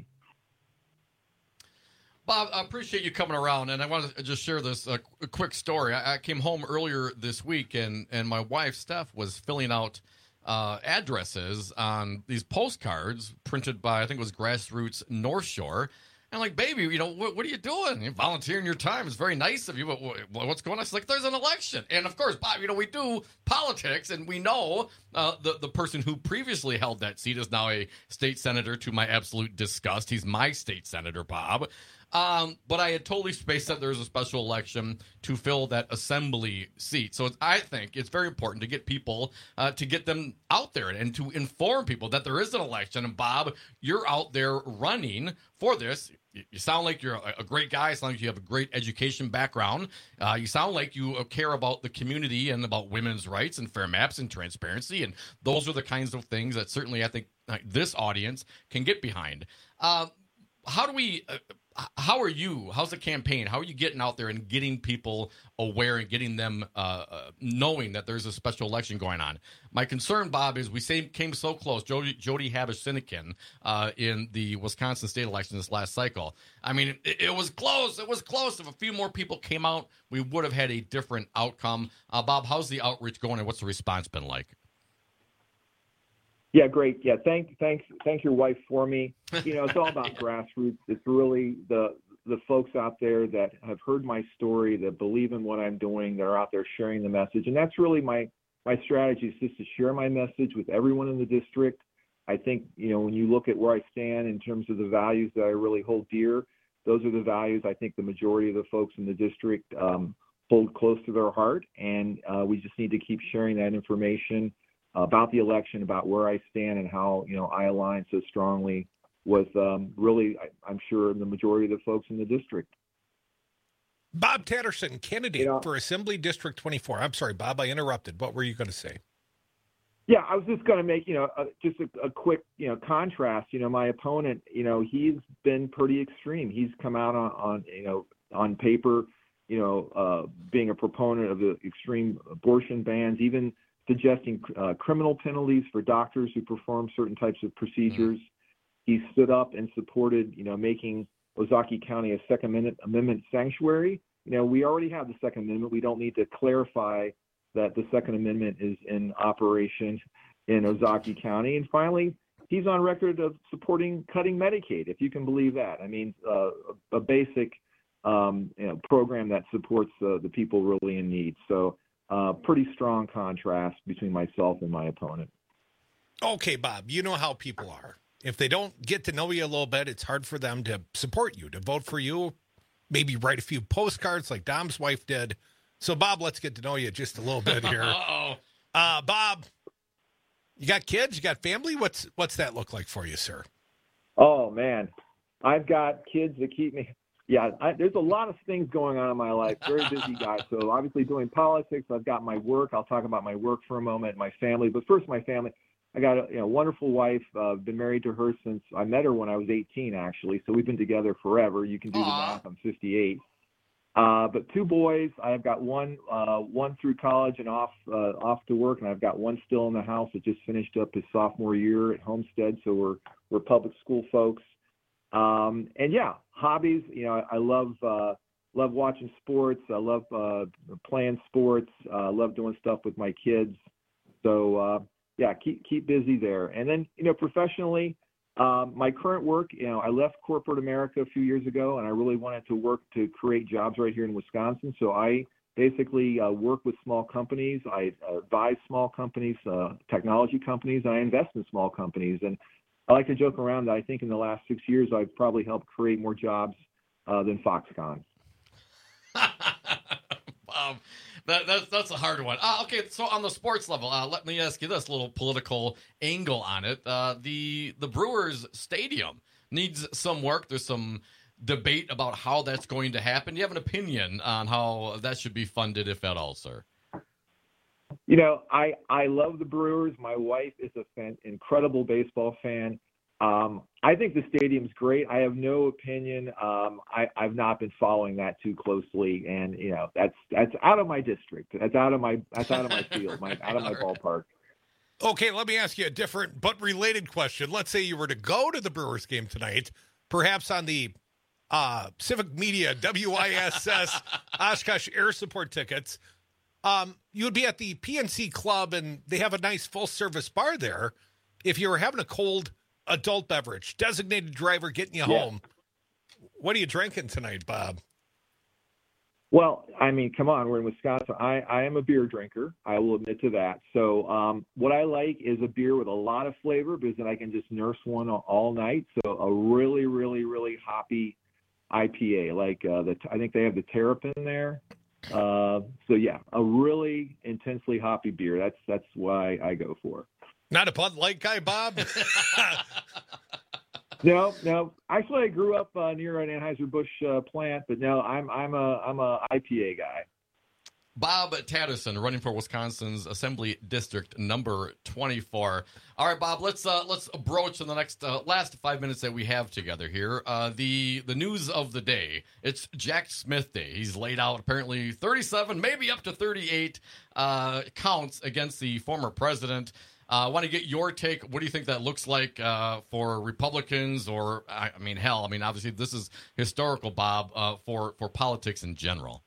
Bob, I appreciate you coming around, and I want to just share this uh, a quick story. I, I came home earlier this week, and, and my wife, Steph, was filling out uh, addresses on these postcards printed by, I think it was Grassroots North Shore. And like, baby, you know, what, what are you doing? You're volunteering your time. It's very nice of you. But what's going on? It's like, there's an election. And of course, Bob, you know, we do politics, and we know uh, the, the person who previously held that seat is now a state senator, to my absolute disgust. He's my state senator, Bob. Um, but I had totally spaced that there's a special election to fill that assembly seat. So it's, I think it's very important to get people, uh, to get them out there and to inform people that there is an election. And Bob, you're out there running for this. You sound like you're a great guy. You sound like you have a great education background. Uh, you sound like you care about the community and about women's rights and fair maps and transparency. And those are the kinds of things that certainly I think this audience can get behind. Uh, how do we... Uh, how are you? How's the campaign? How are you getting out there and getting people aware and getting them uh, uh, knowing that there's a special election going on? My concern, Bob, is we say, came so close. Jody, Jody Habush-Sinekin uh, in the Wisconsin state election this last cycle. I mean, it, it was close. It was close. If a few more people came out, we would have had a different outcome. Uh, Bob, how's the outreach going, and what's the response been like? Yeah, great. Yeah, thank, thanks, thank your wife for me. You know, it's all about grassroots. It's really the the folks out there that have heard my story, that believe in what I'm doing, that are out there sharing the message, and that's really my my strategy, is just to share my message with everyone in the district. I think, you know, when you look at where I stand in terms of the values that I really hold dear, those are the values I think the majority of the folks in the district um, hold close to their heart, and uh, we just need to keep sharing that information about the election, about where I stand, and how, you know, I align so strongly with um, really, I, I'm sure, the majority of the folks in the district. Bob Tatterson, candidate Yeah. for Assembly District twenty-four. I'm sorry, Bob, I interrupted. What were you going to say? Yeah, I was just going to make, you know, a, just a, a quick, you know, contrast. You know, my opponent, you know, he's been pretty extreme. He's come out on, on you know, on paper, you know, uh, being a proponent of the extreme abortion bans, even suggesting uh, criminal penalties for doctors who perform certain types of procedures. He stood up and supported, you know, making Ozaukee County a Second Amendment, Amendment sanctuary. You know, we already have the Second Amendment. We don't need to clarify that the Second Amendment is in operation in Ozaukee County. And finally, he's on record of supporting cutting Medicaid, if you can believe that. I mean, uh, a basic um, you know, program that supports uh, the people really in need. So, Uh, pretty strong contrast between myself and my opponent. Okay, Bob, you know how people are. If they don't get to know you a little bit, it's hard for them to support you, to vote for you, maybe write a few postcards like Dom's wife did. So, Bob, let's get to know you just a little bit here. Uh-oh. Uh, Bob, you got kids? You got family? What's what's that look like for you, sir? Oh, man. I've got kids that keep me... Yeah, I, there's a lot of things going on in my life. Very busy guy. So obviously doing politics. I've got my work. I'll talk about my work for a moment, my family. But first, my family. I got a you know, wonderful wife. Uh, been married to her since I met her when I was eighteen, actually. So we've been together forever. You can do the math. I'm fifty-eight. Uh, but two boys. I've got one uh, one through college and off uh, off to work, and I've got one still in the house that just finished up his sophomore year at Homestead. So we're we're public school folks. Um, and yeah, hobbies, you know, I, I love, uh, love watching sports. I love, uh, playing sports. I uh, love doing stuff with my kids. So, uh, yeah, keep, keep busy there. And then, you know, professionally, um, my current work, you know, I left corporate America a few years ago, and I really wanted to work to create jobs right here in Wisconsin. So I basically, uh, work with small companies. I advise small companies, uh, technology companies, and I invest in small companies. And I like to joke around that I think in the last six years, I've probably helped create more jobs uh, than Foxconn. um, that, that's, that's a hard one. Uh, okay, so on the sports level, uh, let me ask you this little political angle on it. Uh, the, the Brewers Stadium needs some work. There's some debate about how that's going to happen. Do you have an opinion on how that should be funded, if at all, sir? You know, I, I love the Brewers. My wife is a fan, incredible baseball fan. Um, I think the stadium's great. I have no opinion. Um, I, I've not been following that too closely, and you know, that's that's out of my district. That's out of my that's out of my field. My out of my ballpark. Okay, let me ask you a different but related question. Let's say you were to go to the Brewers game tonight, perhaps on the uh, Civic Media W I S S Oshkosh Air Support tickets. Um, you would be at the P N C Club, and they have a nice full-service bar there. If you were having a cold adult beverage, designated driver getting you Yeah. home, what are you drinking tonight, Bob? Well, I mean, come on, we're in Wisconsin. I, I am a beer drinker. I will admit to that. So um, what I like is a beer with a lot of flavor, because then I can just nurse one all, all night. So a really, really, really hoppy I P A, like uh, the I think they have the Terrapin there. Uh, so yeah, a really intensely hoppy beer. That's that's why I go for. Not a Bud Light guy, Bob? No, no. Actually, I grew up uh, near an Anheuser-Busch uh, plant, but no, I'm I'm a I'm a I P A guy. Bob Tatterson, running for Wisconsin's Assembly District number twenty-four. All right, Bob, let's uh, let's broach in the next uh, last five minutes that we have together here. Uh, the the news of the day. It's Jack Smith Day. He's laid out apparently thirty-seven, maybe up to thirty-eight uh, counts against the former president. I uh, want to get your take. What do you think that looks like uh, for Republicans, or I, I mean, hell, I mean, obviously this is historical, Bob, uh, for for politics in general.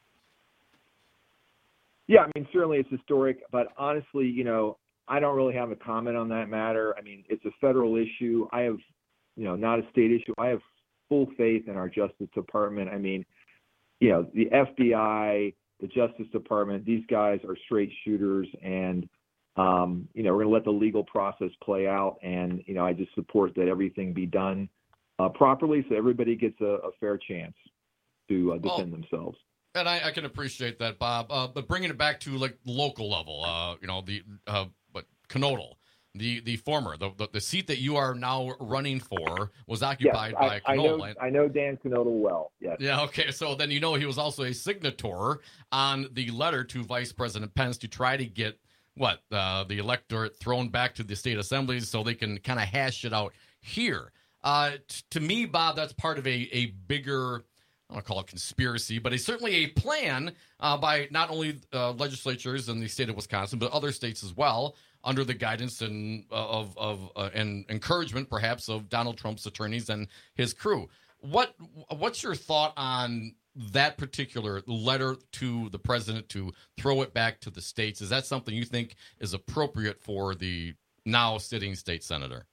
Yeah, I mean, certainly it's historic, but honestly, you know, I don't really have a comment on that matter. I mean, it's a federal issue. I have, you know, not a state issue. I have full faith in our Justice Department. I mean, you know, the F B I, the Justice Department, these guys are straight shooters, and, um, you know, we're going to let the legal process play out. And, you know, I just support that everything be done uh, properly so everybody gets a, a fair chance to uh, defend well, themselves. And I, I can appreciate that, Bob. Uh, but bringing it back to like local level, uh, you know, the uh, but Knodel, the the former, the, the the seat that you are now running for was occupied yes, by I, Knodel. I know, I know Dan Knodel well. Yes. Yeah. Okay. So then you know he was also a signator on the letter to Vice President Pence to try to get what uh, the electorate thrown back to the state assemblies so they can kind of hash it out here. Uh, t- to me, Bob, that's part of a a bigger. I don't call it conspiracy, but it's certainly a plan uh, by not only uh, legislatures in the state of Wisconsin, but other states as well, under the guidance and uh, of of uh, and encouragement, perhaps, of Donald Trump's attorneys and his crew. What what's your thought on that particular letter to the president to throw it back to the states? Is that something you think is appropriate for the now sitting state senator?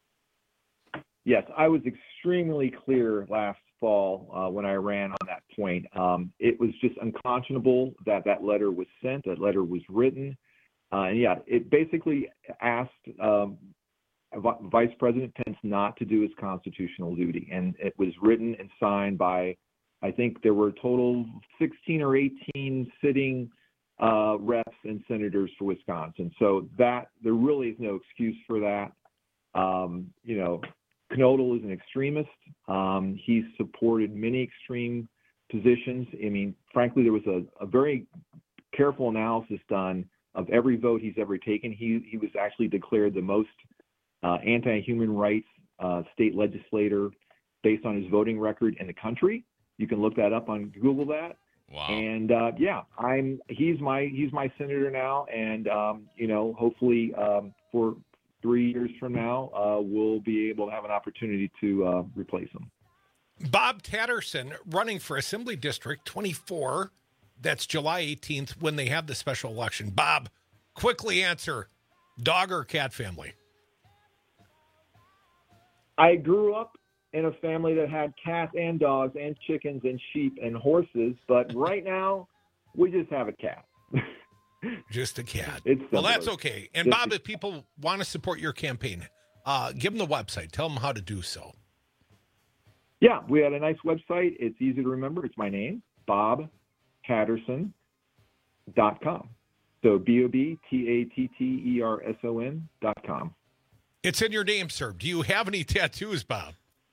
Yes, I was extremely clear last fall uh, when I ran on that point. Um, it was just unconscionable that that letter was sent, that letter was written. Uh, and yeah, it basically asked um, V- Vice President Pence not to do his constitutional duty. And it was written and signed by, I think there were a total sixteen or eighteen sitting uh, reps and senators for Wisconsin. So that there really is no excuse for that. Um, you know, Knodel is an extremist. Um, he's supported many extreme positions. I mean, frankly, there was a, a very careful analysis done of every vote he's ever taken. He he was actually declared the most uh, anti-human rights uh, state legislator based on his voting record in the country. You can look that up on Google that. Wow. And uh, yeah, I'm he's my he's my senator now, and um, you know, hopefully um, for three years from now, uh, we'll be able to have an opportunity to uh, replace him. Bob Tatterson running for Assembly District twenty-four. That's July eighteenth when they have the special election. Bob, quickly answer, dog or cat family? I grew up in a family that had cats and dogs and chickens and sheep and horses, but right now we just have a cat. Just a cat. It's well, that's okay. And Bob, if people want to support your campaign, uh, give them the website. Tell them how to do so. Yeah, we had a nice website. It's easy to remember. It's my name, bob tatterson dot com. So B O B T A T T E R S O N dot com. It's in your name, sir. Do you have any tattoos, Bob?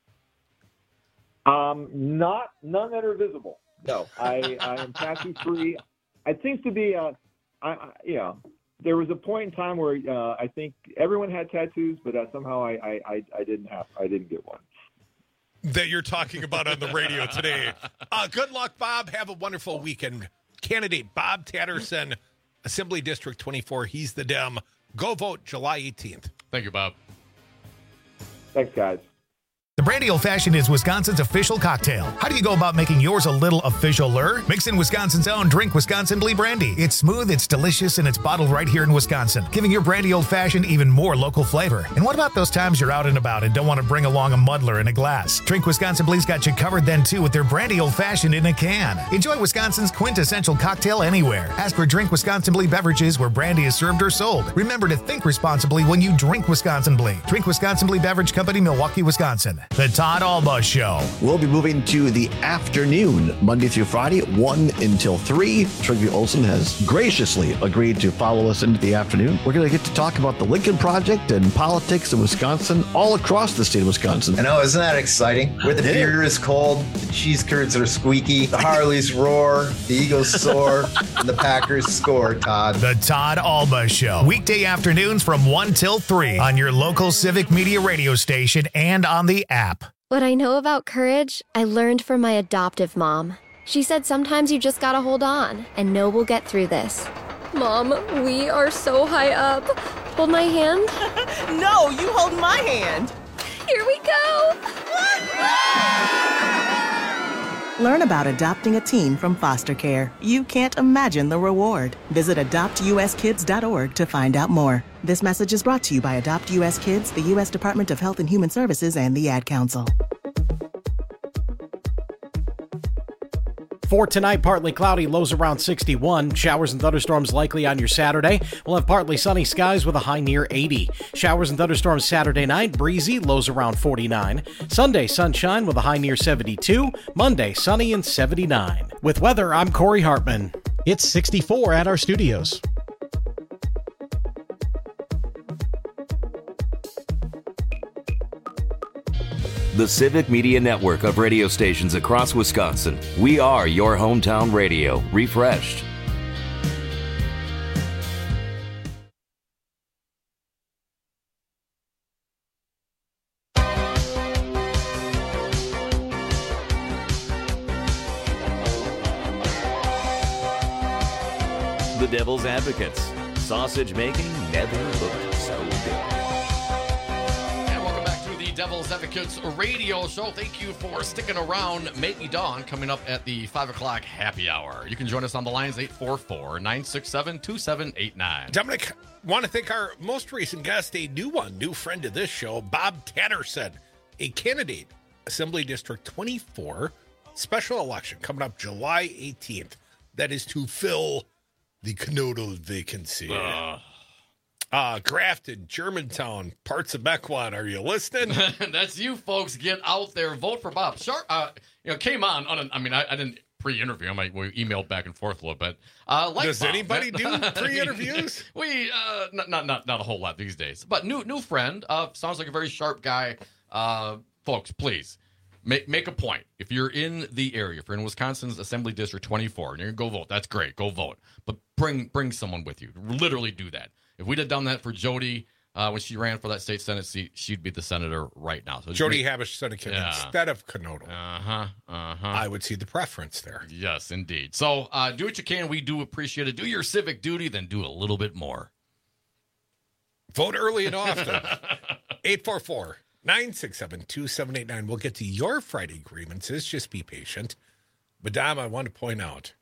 Um, not none that are visible. No, I, I am tattoo free. It seems to be a, I, I, you know, there was a point in time where uh, I think everyone had tattoos, but uh, somehow I, I, I, I didn't have, I didn't get one. That you're talking about on the radio today. Uh, good luck, Bob. Have a wonderful weekend. Candidate Bob Tatterson, Assembly District twenty-four. He's the Dem. Go vote July eighteenth. Thank you, Bob. Thanks, guys. The Brandy Old Fashioned is Wisconsin's official cocktail. How do you go about making yours a little official-er? Mix in Wisconsin's own Drink Wisconsin Blee Brandy. It's smooth, it's delicious, and it's bottled right here in Wisconsin, giving your Brandy Old Fashioned even more local flavor. And what about those times you're out and about and don't want to bring along a muddler in a glass? Drink Wisconsin Blee's got you covered then, too, with their Brandy Old Fashioned in a can. Enjoy Wisconsin's quintessential cocktail anywhere. Ask for Drink Wisconsin Blee beverages where brandy is served or sold. Remember to think responsibly when you drink Wisconsin Blee. Drink Wisconsin Blee Beverage Company, Milwaukee, Wisconsin. The Todd Alba Show. We'll be moving to the afternoon, Monday through Friday, one until three. Trygve Olsen has graciously agreed to follow us into the afternoon. We're going to get to talk about the Lincoln Project and politics in Wisconsin, all across the state of Wisconsin. I know, isn't that exciting? Where the Yeah. beer is cold, the cheese curds are squeaky, the Harleys roar, the Eagles soar, and the Packers score, Todd. The Todd Alba Show. Weekday afternoons from one till three on your local Civic Media radio station and on the app. What I know about courage, I learned from my adoptive mom. She said sometimes you just gotta hold on and know we'll get through this. Mom, we are so high up. Hold my hand. No, you hold my hand. Here we go. Learn about adopting a teen from foster care. You can't imagine the reward. Visit adopt u s kids dot org to find out more. This message is brought to you by Adopt U S Kids, the U S Department of Health and Human Services, and the Ad Council. For tonight, partly cloudy, lows around sixty-one. Showers and thunderstorms likely on your Saturday. We'll have partly sunny skies with a high near eighty. Showers and thunderstorms Saturday night, breezy, lows around forty-nine. Sunday, sunshine with a high near seventy-two. Monday, sunny and seventy-nine. With weather, I'm Corey Hartman. It's sixty-four at our studios. The Civic Media Network of radio stations across Wisconsin. We are your hometown radio, refreshed. The Devil's Advocates. Sausage making never looked so good. Devil's Advocates radio show. Thank you for sticking around. Maybe Dawn coming up at the five o'clock happy hour. You can join us on the lines eight four four, nine six seven, two seven eight nine. Dominic, want to thank our most recent guest, a new one, new friend of this show, Bob Tatterson, a candidate, Assembly District twenty-four, special election coming up July eighteenth. That is to fill the Knodel vacancy. Uh. Uh, Grafton, Germantown, parts of Mequon. Are you listening? That's you folks. Get out there. Vote for Bob. Sharp, uh, you know, came on. on a, I mean, I, I didn't pre-interview him. I, we emailed back and forth a little bit. Uh, like Does Bob. anybody do pre-interviews? we, uh, not, not, not, not a whole lot these days. But new, new friend. Uh, sounds like a very sharp guy. Uh, folks, please make make a point. If you're in the area, if you're in Wisconsin's Assembly District twenty-four, and you're gonna go vote, that's great. Go vote. But bring bring someone with you. Literally do that. If we'd have done that for Jody uh, when she ran for that state Senate seat, she'd be the senator right now. So Jody make, Habish Seneca yeah. instead of Knodel. Uh-huh, uh-huh. I would see the preference there. Yes, indeed. So uh, do what you can. We do appreciate it. Do your civic duty, then do a little bit more. Vote early and often. eight four four, nine six seven, two seven eight nine. We'll get to your Friday grievances. Just be patient. Madame, I want to point out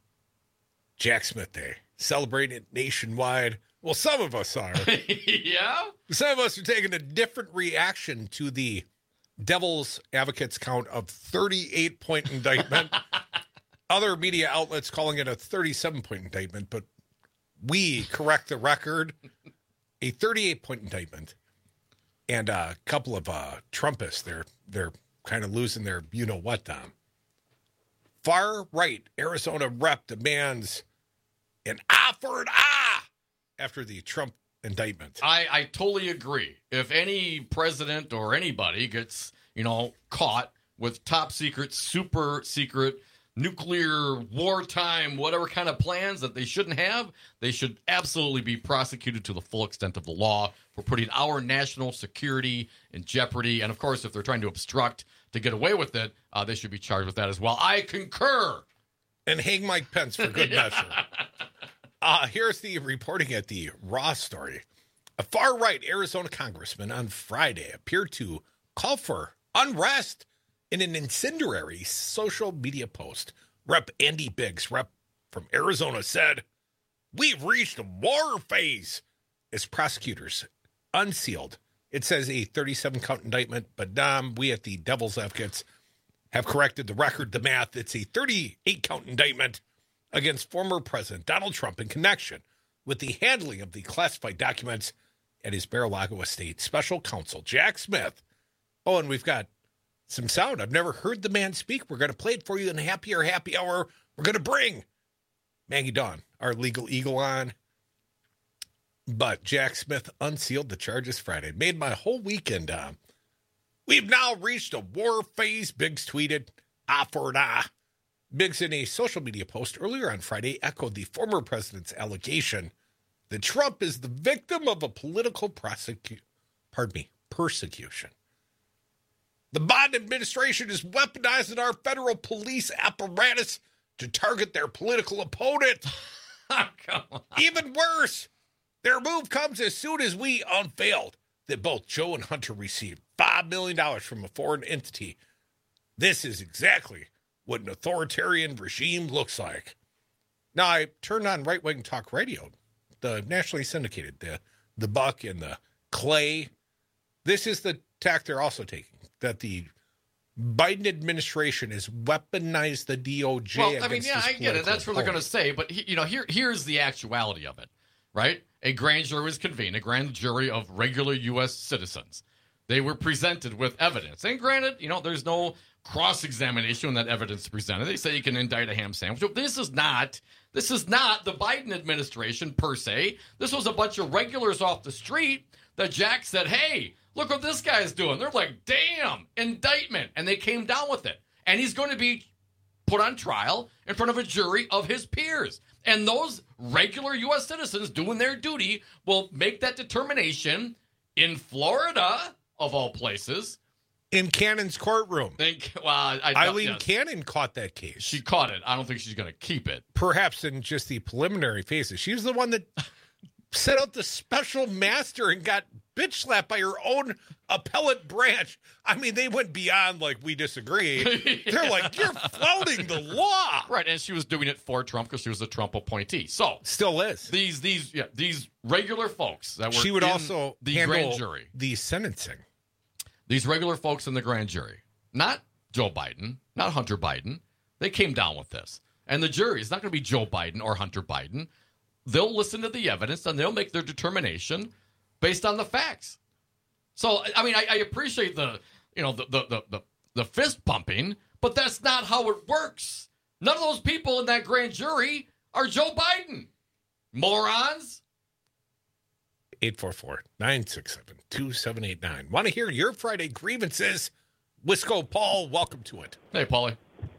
Jack Smith Day. Celebrated nationwide. Well, some of us are. Yeah? Some of us are taking a different reaction to the Devil's Advocates count of thirty-eight point indictment. Other media outlets calling it a thirty-seven point indictment, but we correct the record. A thirty-eight point indictment. And a couple of uh, Trumpists, they're, they're kind of losing their you-know-what, Dom. Far-right Arizona rep demands an ah for an ah after the Trump indictment. I, I totally agree. If any president or anybody gets, you know, caught with top secret, super secret, nuclear, wartime, whatever kind of plans that they shouldn't have, they should absolutely be prosecuted to the full extent of the law for putting our national security in jeopardy. And, of course, if they're trying to obstruct to get away with it, uh, they should be charged with that as well. I concur. And hang Mike Pence for good measure. Uh, here's the reporting at the Raw story. A far-right Arizona congressman on Friday appeared to call for unrest in an incendiary social media post. Rep Andy Biggs, rep from Arizona, said, "We've reached a war phase," as prosecutors unsealed. It says a thirty-seven count indictment, but Dom, we at the Devil's Advocates have corrected the record, the math. It's a thirty-eight count indictment against former President Donald Trump in connection with the handling of the classified documents at his Mar-a-Lago estate. Special counsel Jack Smith Oh, and we've got some sound. I've never heard the man speak. We're going to play it for you in the Happy Hour Happy Hour. We're going to bring Maggie Dawn, our legal eagle, on. But Jack Smith unsealed the charges Friday. Made my whole weekend. Uh, we've now reached a war phase, Biggs tweeted. Ah for an ah. Biggs, in a social media post earlier on Friday, echoed the former president's allegation that Trump is the victim of a political prosecu- pardon me, persecution. The Biden administration is weaponizing our federal police apparatus to target their political opponent. Oh, come on. Even worse, their move comes as soon as we unveiled that both Joe and Hunter received five million dollars from a foreign entity. This is exactly what an authoritarian regime looks like. Now, I turned on right-wing talk radio, the nationally syndicated, the, the Buck and the Clay. This is the tack they're also taking, that the Biden administration has weaponized the D O J. Well, I mean, yeah, I get it. That's what they're going to say. But, he, you know, here here's the actuality of it, right? A grand jury was convened, a grand jury of regular U S citizens. They were presented with evidence. And granted, you know, there's no cross-examination when that evidence is presented. They say you can indict a ham sandwich. This is not, this is not the Biden administration per se. This was a bunch of regulars off the street that Jack said, hey, look what this guy's doing. They're like, damn, indictment. And they came down with it. And he's going to be put on trial in front of a jury of his peers. And those regular U S citizens doing their duty will make that determination in Florida, of all places. In Cannon's courtroom. Think, well, I, Eileen yes. Cannon caught that case. She caught it. I don't think she's going to keep it. Perhaps in just the preliminary phases. She was the one that set out the special master and got bitch slapped by her own appellate branch. I mean, they went beyond, like, we disagree. yeah. They're like, you're flouting the law. Right, and she was doing it for Trump because she was a Trump appointee. So still is. These these yeah, these regular folks that were she would in also the handle grand jury. The sentencing. These regular folks in the grand jury, not Joe Biden, not Hunter Biden, they came down with this. And the jury is not going to be Joe Biden or Hunter Biden. They'll listen to the evidence and they'll make their determination based on the facts. So, I mean, I, I appreciate the, you know, the, the, the, the, the fist pumping, but that's not how it works. None of those people in that grand jury are Joe Biden. Morons. eight four four, nine six seven, two seven eight nine. Want to hear your Friday grievances? Wisco Paul, welcome to it. Hey, Paulie.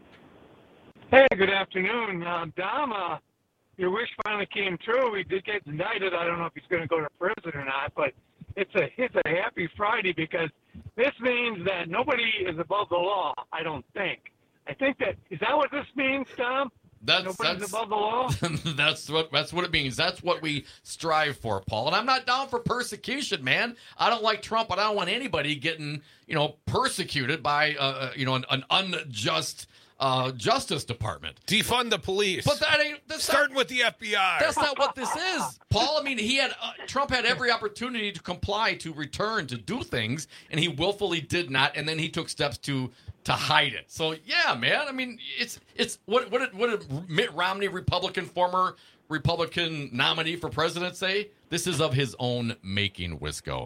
Hey, good afternoon. Uh, Dom, uh, your wish finally came true. He did get indicted. I don't know if he's going to go to prison or not, but it's a it's a happy Friday because this means that nobody is above the law, I don't think. I think that, is that what this means, Dom? That's, Nobody's that's, above the law? that's what that's what it means. That's what we strive for, Paul. And I'm not down for persecution, man. I don't like Trump, but I don't want anybody getting, you know, persecuted by, uh, you know, an, an unjust uh, Justice Department. Defund the police. But that ain't that's starting not, with the F B I. That's not what this is, Paul. I mean, he had uh, Trump had every opportunity to comply, to return, to do things, and he willfully did not. And then he took steps to. to hide it. So yeah, man. I mean, it's it's what what did, what did Mitt Romney, Republican, former Republican nominee for president, say? This is of his own making, Wisco.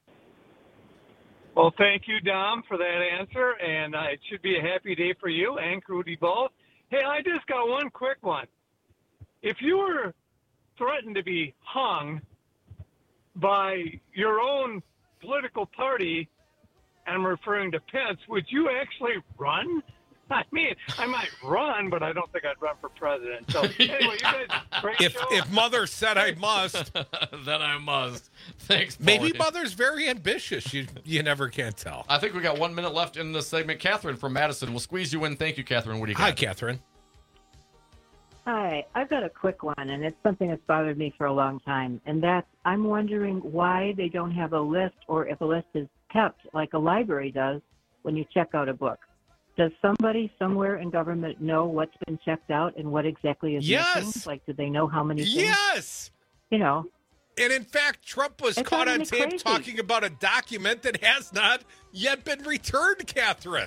Well, thank you, Dom, for that answer, and uh, it should be a happy day for you and Crudy both. Hey, I just got one quick one. If you were threatened to be hung by your own political party, and I'm referring to Pence, would you actually run? I mean, I might run, but I don't think I'd run for president. So anyway, you guys, great if show. if Mother said I must, then I must. Thanks, Paulie. Maybe Mother's very ambitious. You you never can tell. I think we got one minute left in the segment. Catherine from Madison, we'll squeeze you in. Thank you, Catherine. What do you got? Hi, Catherine. Hi, I've got a quick one, and it's something that's bothered me for a long time, and that's I'm wondering why they don't have a list, or if a list is kept like a library does when you check out a book. Does somebody somewhere in government know what's been checked out and what exactly is yes. missing? Like, do they know how many things? Yes. You know. And in fact, Trump was it's caught on tape crazy. talking about a document that has not yet been returned, Catherine.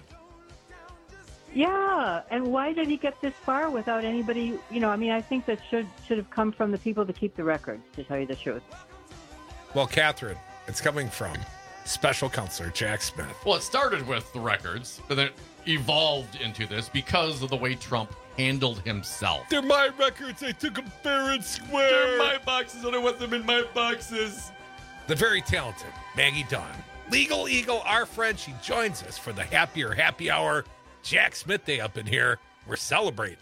Yeah, and why did he get this far without anybody, you know, I mean, I think that should should have come from the people that keep the records, to tell you the truth. Well, Catherine, it's coming from Special Counselor Jack Smith. Well, it started with the records, but then it evolved into this because of the way Trump handled himself. They're my records. I took them fair and square. They're my boxes, and I want them in my boxes. The very talented Maggie Dawn, Legal Eagle, our friend. She joins us for the Happier Happy Hour. Jack Smith Day up in here. We're celebrating.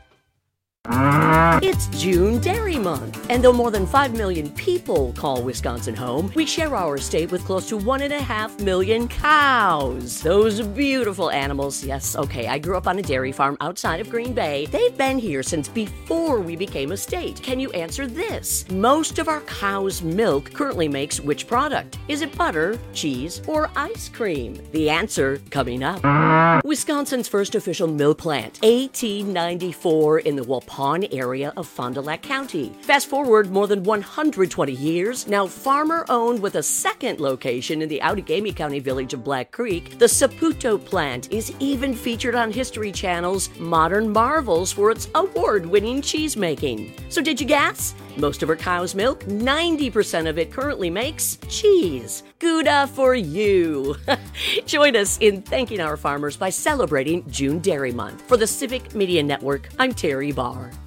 It's June Dairy Month, and though more than five million people call Wisconsin home, we share our state with close to one and a half million cows. Those beautiful animals. Yes, okay, I grew up on a dairy farm outside of Green Bay. They've been here since before we became a state. Can you answer this? Most of our cow's milk currently makes which product? Is it butter, cheese, or ice cream? The answer coming up. Wisconsin's first official milk plant, eighteen ninety-four, in the Waupun area of Fond du Lac County. Fast forward more than one hundred twenty years, now farmer-owned with a second location in the Outagamie County village of Black Creek, the Saputo plant is even featured on History Channel's Modern Marvels for its award-winning cheese-making. So did you guess? Most of our cow's milk, ninety percent of it currently makes cheese. Gouda for you. Join us in thanking our farmers by celebrating June Dairy Month. For the Civic Media Network, I'm Terry Barr.